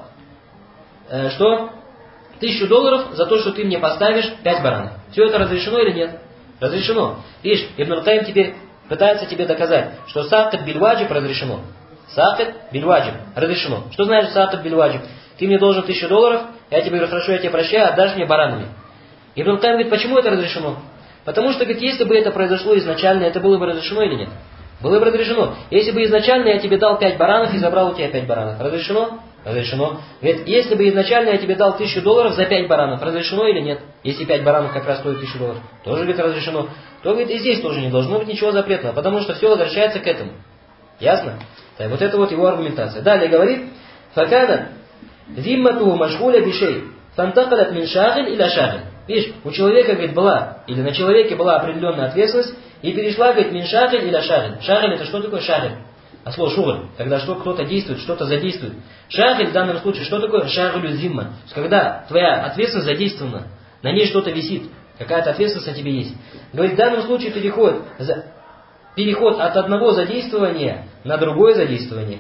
э, что? Тысячу долларов за то, что ты мне поставишь пять баранов. Все это разрешено или нет? Разрешено. Видишь, Ибн Ар-Каим теперь пытается тебе доказать, что сакат биль-ваджиб разрешено. Сакат биль-ваджиб разрешено. Что значит сакат биль-ваджиб? Ты мне должен тысячу долларов, я тебе говорю, хорошо, я тебе прощаю, отдашь мне баранами. Ибн Ар-Каим говорит, почему это разрешено? Потому что, говорит, если бы это произошло изначально, это было бы разрешено или нет? Было бы разрешено. Если бы изначально я тебе дал пять баранов и забрал у тебя пять баранов, разрешено? Разрешено. Говорит, если бы изначально я тебе дал тысячу долларов за пять баранов, разрешено или нет? Если пять баранов как раз стоит тысячу долларов, тоже, говорит, разрешено. То, говорит, и здесь тоже не должно быть ничего запретного, потому что все возвращается к этому. Ясно? Так, вот это вот его аргументация. Далее говорит, факана зиммату машгуля бишей фантакалят мин шагиль иля шагиль. Видишь, у человека, говорит, была, или на человеке была определенная ответственность, и перешла, говорит, мин шагиль иля шагиль. Шагиль это что такое шагиль? А слово шугаль, когда что, кто-то действует, что-то задействует. Шагиль в данном случае, что такое шагилю зимма? Когда твоя ответственность задействована, на ней что-то висит, какая-то ответственность на тебе есть. Говорит, в данном случае переход, переход от одного задействования на другое задействование.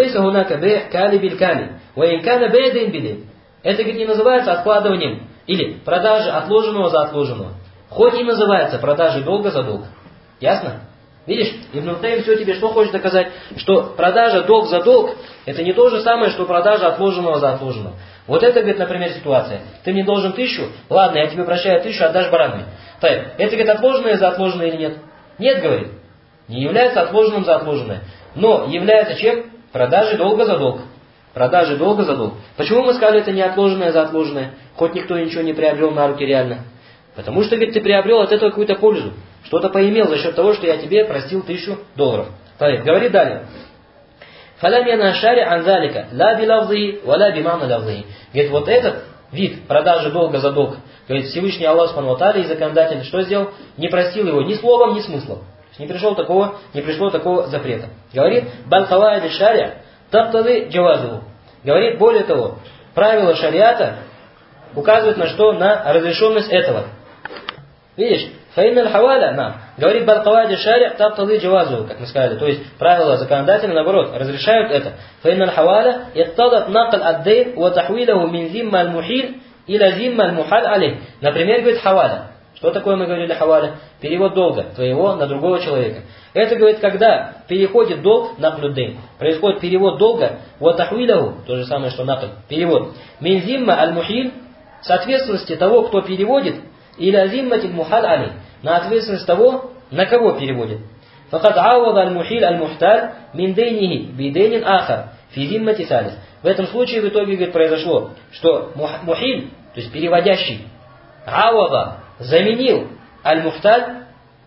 Это, говорит, не называется откладыванием или продажей отложенного за отложенного. Хоть и называется продажей долга за долг. Ясно? Видишь, Ибн Ар-Каим все тебе что хочет доказать? Что продажа долг за долг, это не то же самое, что продажа отложенного за отложенного. Вот это, говорит, например, ситуация. Ты мне должен тысячу, ладно, я тебе прощаю тысячу, отдашь баранами. Так, это, говорит, отложенное за отложенное или нет? Нет, говорит. Не является отложенным за отложенное. Но является чем? Продажей долга за долг. Продажей долга за долг. Почему мы сказали, это не отложенное за отложенное? Хоть никто ничего не приобрел на руки реально. Потому что, говорит, ты приобрел от этого какую-то пользу. Что-то поимел за счет того, что я тебе простил тысячу долларов. Так, говорит далее. Фалямяна шари анзалика ла билавзии валя бимана лавзии. Говорит, вот этот вид продажи долга за долг, говорит, Всевышний Аллах Субхану ва Тааля и законодатель что сделал? Не простил его ни словом, ни смыслом. Не пришло такого, не пришло такого запрета. Говорит, балхавайд шари таптады джавазу. Говорит, более того, правила шариата указывают на что? На разрешенность этого. Видишь? Фаинналь хаваля нам. Говорит, балхавайд шари таптады джавазу, как мы сказали. То есть правила законодателя, наоборот, разрешают это. Фаинналь хаваля иттадат накл аддейн ва тахвилаху мин зимма аль-мухил иля зимма аль-мухаль алейх. Например, говорит, хаваля. Что такое, мы говорили, хаваля? Перевод долга твоего на другого человека. Это, говорит, когда переходит долг на плюдейн, происходит перевод долга, ватахвилаху, то же самое, что накль, перевод. Мин зимма аль-мухиль, с ответственности того, кто переводит, или азимматиль мухаль алей, на ответственность того, на кого переводит. Факад ауада аль-мухиль аль-мухталь мин дейнихи бидейнин ахар, фи зиммати салис. В этом случае в итоге, говорит, произошло, что мухиль, то есть переводящий, ауада, заменил аль-мухталь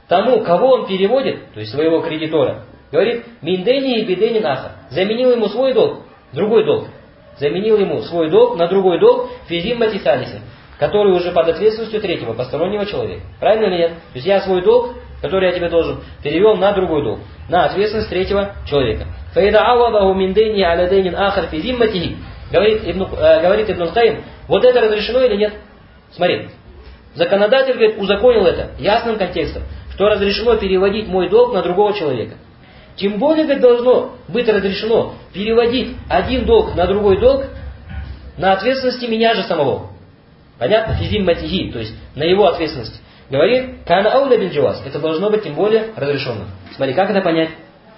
тому, кого он переводит, то есть своего кредитора, говорит, миндени и бидени нахар. Заменил ему свой долг, другой долг. Заменил ему свой долг на другой долг физиммати салиси, который уже под ответственностью третьего, постороннего человека. Правильно или нет? То есть я свой долг, который я тебе должен, перевел на другой долг, на ответственность третьего человека. Фаида авадаху миндени аля дейнин ахар физимматихи. Говорит Ибн, э, говорит Ибн Каим, вот это разрешено или нет? Смотри, законодатель, говорит, узаконил это ясным контекстом, что разрешено переводить мой долг на другого человека. Тем более, говорит, должно быть разрешено переводить один долг на другой долг на ответственности меня же самого. Понятно? Физим матихи, то есть на его ответственности. Говорит, кана ауля бин джаваз. Это должно быть тем более разрешено. Смотри, как это понять?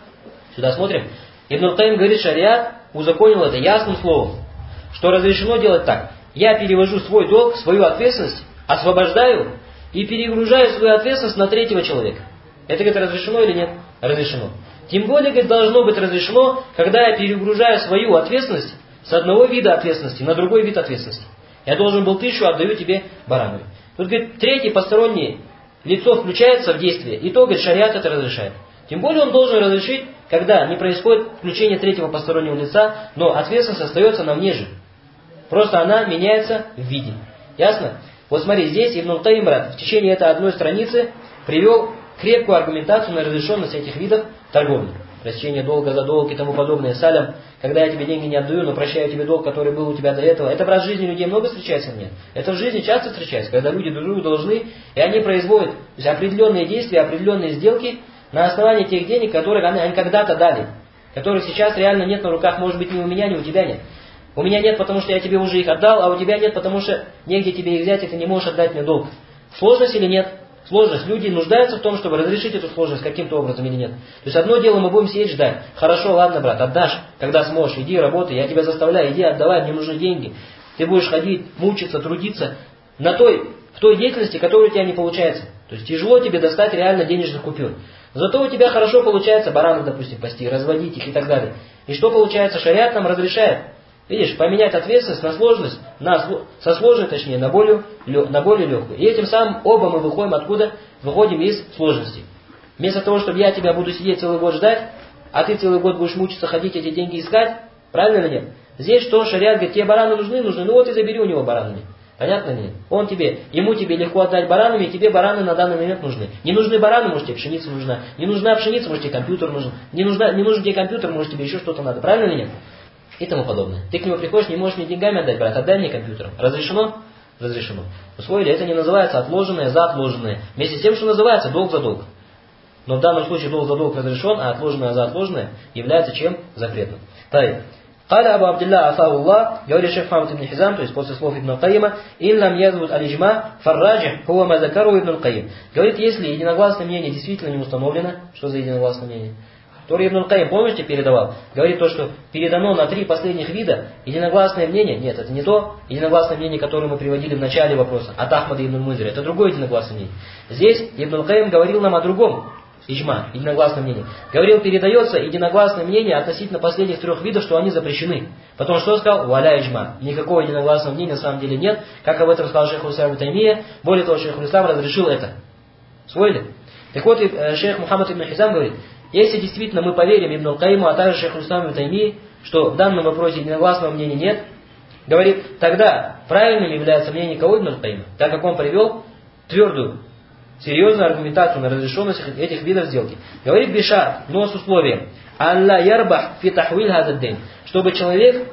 Сюда смотрим. Ибн Каим говорит, шариат узаконил это ясным словом, что разрешено делать так. Я перевожу свой долг, свою ответственность, освобождаю и перегружаю свою ответственность на третьего человека. Это, говорит, разрешено или нет? Разрешено. Тем более, говорит, должно быть разрешено, когда я перегружаю свою ответственность с одного вида ответственности на другой вид ответственности. Я должен был тысячу, отдаю тебе баранами. Тут, говорит, третье постороннее лицо включается в действие, и то, говорит, шариат это разрешает. Тем более он должен разрешить, когда не происходит включение третьего постороннего лица, но ответственность остается на мне же. Просто она меняется в виде. Ясно? Вот смотри, здесь Ибн Каим в течение этой одной страницы привел крепкую аргументацию на разрешенность этих видов торговли. Прощение долга за долг и тому подобное. Салям, когда я тебе деньги не отдаю, но прощаю тебе долг, который был у тебя до этого. Это в раз в жизни людей много встречается мне. Это в жизни часто встречается, когда люди друг другу должны, и они производят то есть, определенные действия, определенные сделки на основании тех денег, которые они, они когда-то дали. Которых сейчас реально нет на руках, может быть, ни у меня, ни у тебя нет. У меня нет, потому что я тебе уже их отдал, а у тебя нет, потому что негде тебе их взять, и ты не можешь отдать мне долг. Сложность или нет? Сложность. Люди нуждаются в том, чтобы разрешить эту сложность каким-то образом или нет. То есть одно дело мы будем сидеть ждать. Хорошо, ладно, брат, отдашь, когда сможешь, иди работай, я тебя заставляю, иди отдавай, мне нужны деньги. Ты будешь ходить, мучиться, трудиться на той, в той деятельности, которая у тебя не получается. То есть тяжело тебе достать реально денежных купюр. Зато у тебя хорошо получается баранов, допустим, пасти, разводить их и так далее. И что получается? Шариат нам разрешает. Видишь, поменять ответственность на сложность, на, со сложной, точнее, на более, на более легкую. И этим самым оба мы выходим откуда? Выходим из сложности. Вместо того, чтобы я тебя буду сидеть целый год ждать, а ты целый год будешь мучиться, ходить эти деньги искать, правильно или нет? Здесь что? Шариат говорит, тебе бараны нужны, нужны, ну вот и забери у него баранами. Понятно ли нет? Он тебе, ему тебе легко отдать баранами, и тебе бараны на данный момент нужны. Не нужны бараны, может тебе пшеница нужна. Не нужна пшеница, может тебе компьютер нужен. Не, нужна, не нужен тебе компьютер, может тебе еще что-то надо. Правильно или нет? И тому подобное. Ты к нему приходишь, не можешь мне деньгами отдать, брат, отдай мне компьютером. Разрешено? Разрешено. Усвоили? Это не называется отложенное за отложенное. Вместе с тем, что называется долг за долг. Но в данном случае долг за долг разрешен, а отложенное за отложенное является чем? Запретным. Таи. Каля Абу Абдилла Афауллах, говорит шейх Мухаммад ибн Хизам, то есть после слов Ибн Каима, «Иллам язвут аль-иджма фарраджих хуа мазакару Ибн Каим». Говорит, если единогласное мнение действительно не установлено, что за единогласное мнение? Который Ибн Каим, помните, передавал? Говорит то, что передано на три последних вида единогласное мнение. Нет, это не то единогласное мнение, которое мы приводили в начале вопроса от Ахмада ибн Мунзира. Это другое единогласное мнение. Здесь Ибн Каим говорил нам о другом. Иджма, единогласное мнение. Говорил, передается единогласное мнение относительно последних трех видов, что они запрещены. Потом что сказал? Валя иджма. Никакого единогласного мнения на самом деле нет. Как об этом сказал шейх Ислам ибн Таймия. Более того, шейх Ислам разрешил это. Усвоили? Так вот, шейх Мухаммад ибн Хизам говорит, если действительно мы поверим Ибн Каиму, а также шейху Ислам ибн Таймии, что в данном вопросе единогласного мнения нет, говорит, тогда правильным является мнение кого Ибн Каима, так как он привел твердую, серьезную аргументацию на разрешенность этих видов сделки. Говорит Бишар, но с условием, «Алла ярбах фи тахвиль хазаддин», чтобы человек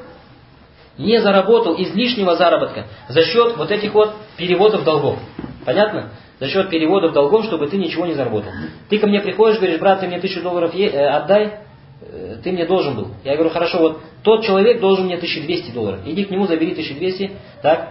не заработал излишнего заработка за счет вот этих вот переводов долгов. Понятно? За счет переводов долгов, чтобы ты ничего не заработал. Ты ко мне приходишь, говоришь, брат, ты мне тысячу долларов е- э, отдай, э, ты мне должен был. Я говорю, хорошо, вот тот человек должен мне тысячу двести долларов. Иди к нему, забери тысячу двести, так.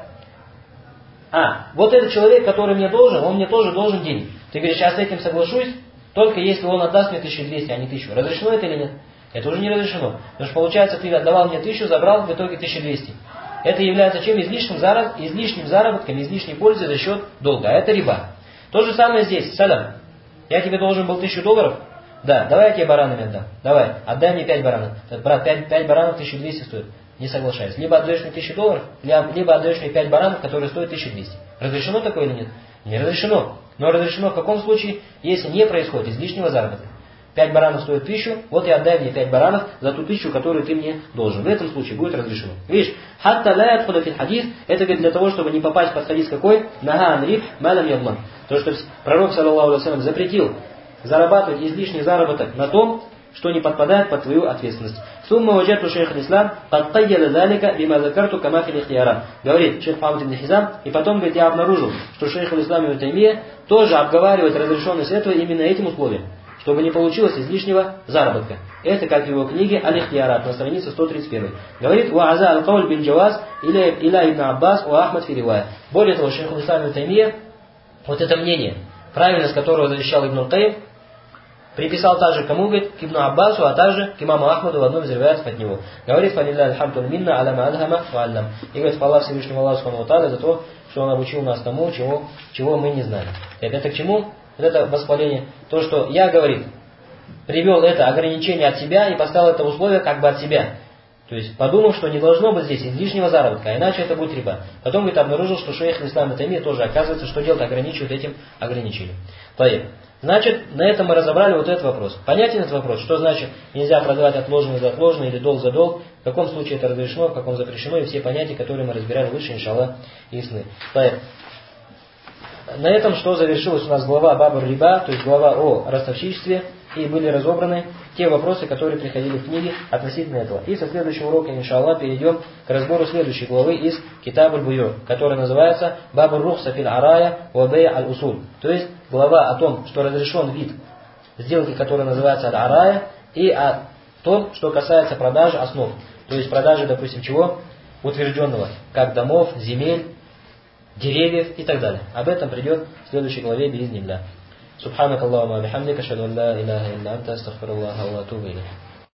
А, вот этот человек, который мне должен, он мне тоже должен денег. Ты говоришь, я с этим соглашусь, только если он отдаст мне тысячу двести, а не тысячу. Разрешено это или нет? Это уже не разрешено. Потому что получается, ты отдавал мне тысячу, забрал в итоге тысячу двести. Это является чем? Излишним, зараб... излишним заработком, излишней пользой за счет долга. А это риба. То же самое здесь. Салям. Я тебе должен был тысячу долларов. Да, давай я тебе баранами отдам. Давай, отдай мне пять баранов. Брат, пять, пять баранов тысячу двести стоит. Не соглашаюсь. Либо отдаешь мне тысячу долларов, либо отдаешь мне пять баранов, которые стоят тысячу двести. Разрешено такое или нет? Не разрешено. Но разрешено в каком случае? Если не происходит излишнего заработка. Пять баранов стоят тысячу, вот и отдай мне пять баранов за ту тысячу, которую ты мне должен. В этом случае будет разрешено. Видишь, хатта ла ядхуля фил хадис, это говорит для того, чтобы не попасть под хадис какой? Нага ан риб малам ядлан. То, что пророк, саллаллаху алейхи ва саллям, запретил зарабатывать излишний заработок на том, что не подпадает под твою ответственность. Сумма ваджату шейх аль-Ислам, кад кайяда залика бима закарту кама фил ихтиярат. Говорит шейх Мухаммад ибн Хизам, и потом, говорит, я обнаружил, что шейх аль-Ислам ибн Таймия тоже обговаривает разрешенность этого именно этим условием, чтобы не получилось излишнего заработка. Это как в его книге Аль-Ихтиярат на странице сто тридцать один. Говорит, «Уаза аль-кауль бин джаваз иля ибн Аббас у Ахмад фиривая». Более того, шейх аль-Ислам ибн Таймия, вот это мнение, правильность которого защищал Ибн аль-Кайм, приписал также кому, говорит, к Ибну Аббасу, а также к имаму Ахмаду в одном из риваятов от него. Говорит, «Фалилля аль-хамду минна аляма адхама ва аллам». И говорит, хвала Всевышнему Аллаху субхану ва тааля за то, что Он обучил нас тому, чего, чего мы не знали. Это, это к чему? Вот это восхваление. То, что я, говорит, привел это ограничение от себя и поставил это условие как бы от себя. То есть подумал, что не должно быть здесь излишнего заработка, а иначе это будет риба. Потом, говорит, обнаружил, что шейх ислам ибн Таймия тоже, оказывается, что делать, ограничивает этим ограничением. Поэтому, значит, на этом мы разобрали вот этот вопрос. Понятен этот вопрос? Что значит нельзя продавать отложенное за отложенное или долг за долг? В каком случае это разрешено, в каком запрещено, и все понятия, которые мы разбирали выше, иншаллах, ясны. Поэтому, на этом что завершилась у нас глава Бабур Риба, то есть глава о ростовщичестве, и были разобраны те вопросы, которые приходили в книге относительно этого. И со следующего урока, иншаллах, перейдем к разбору следующей главы из Китабуль Буйу, которая называется Бабур Рухса фил Арая ва Бей аль Усуль. То есть глава о том, что разрешен вид сделки, которая называется Аль-Арая, и о том, что касается продажи основ. То есть продажи, допустим, чего? Утвержденного, как домов, земель, деревьев и так далее. Об этом придет в следующей главе биизниллях. Субханак Аллахумма бихамдика, ашхаду ан ла иляха илля анта, астагфируллаха ва атубу илейх.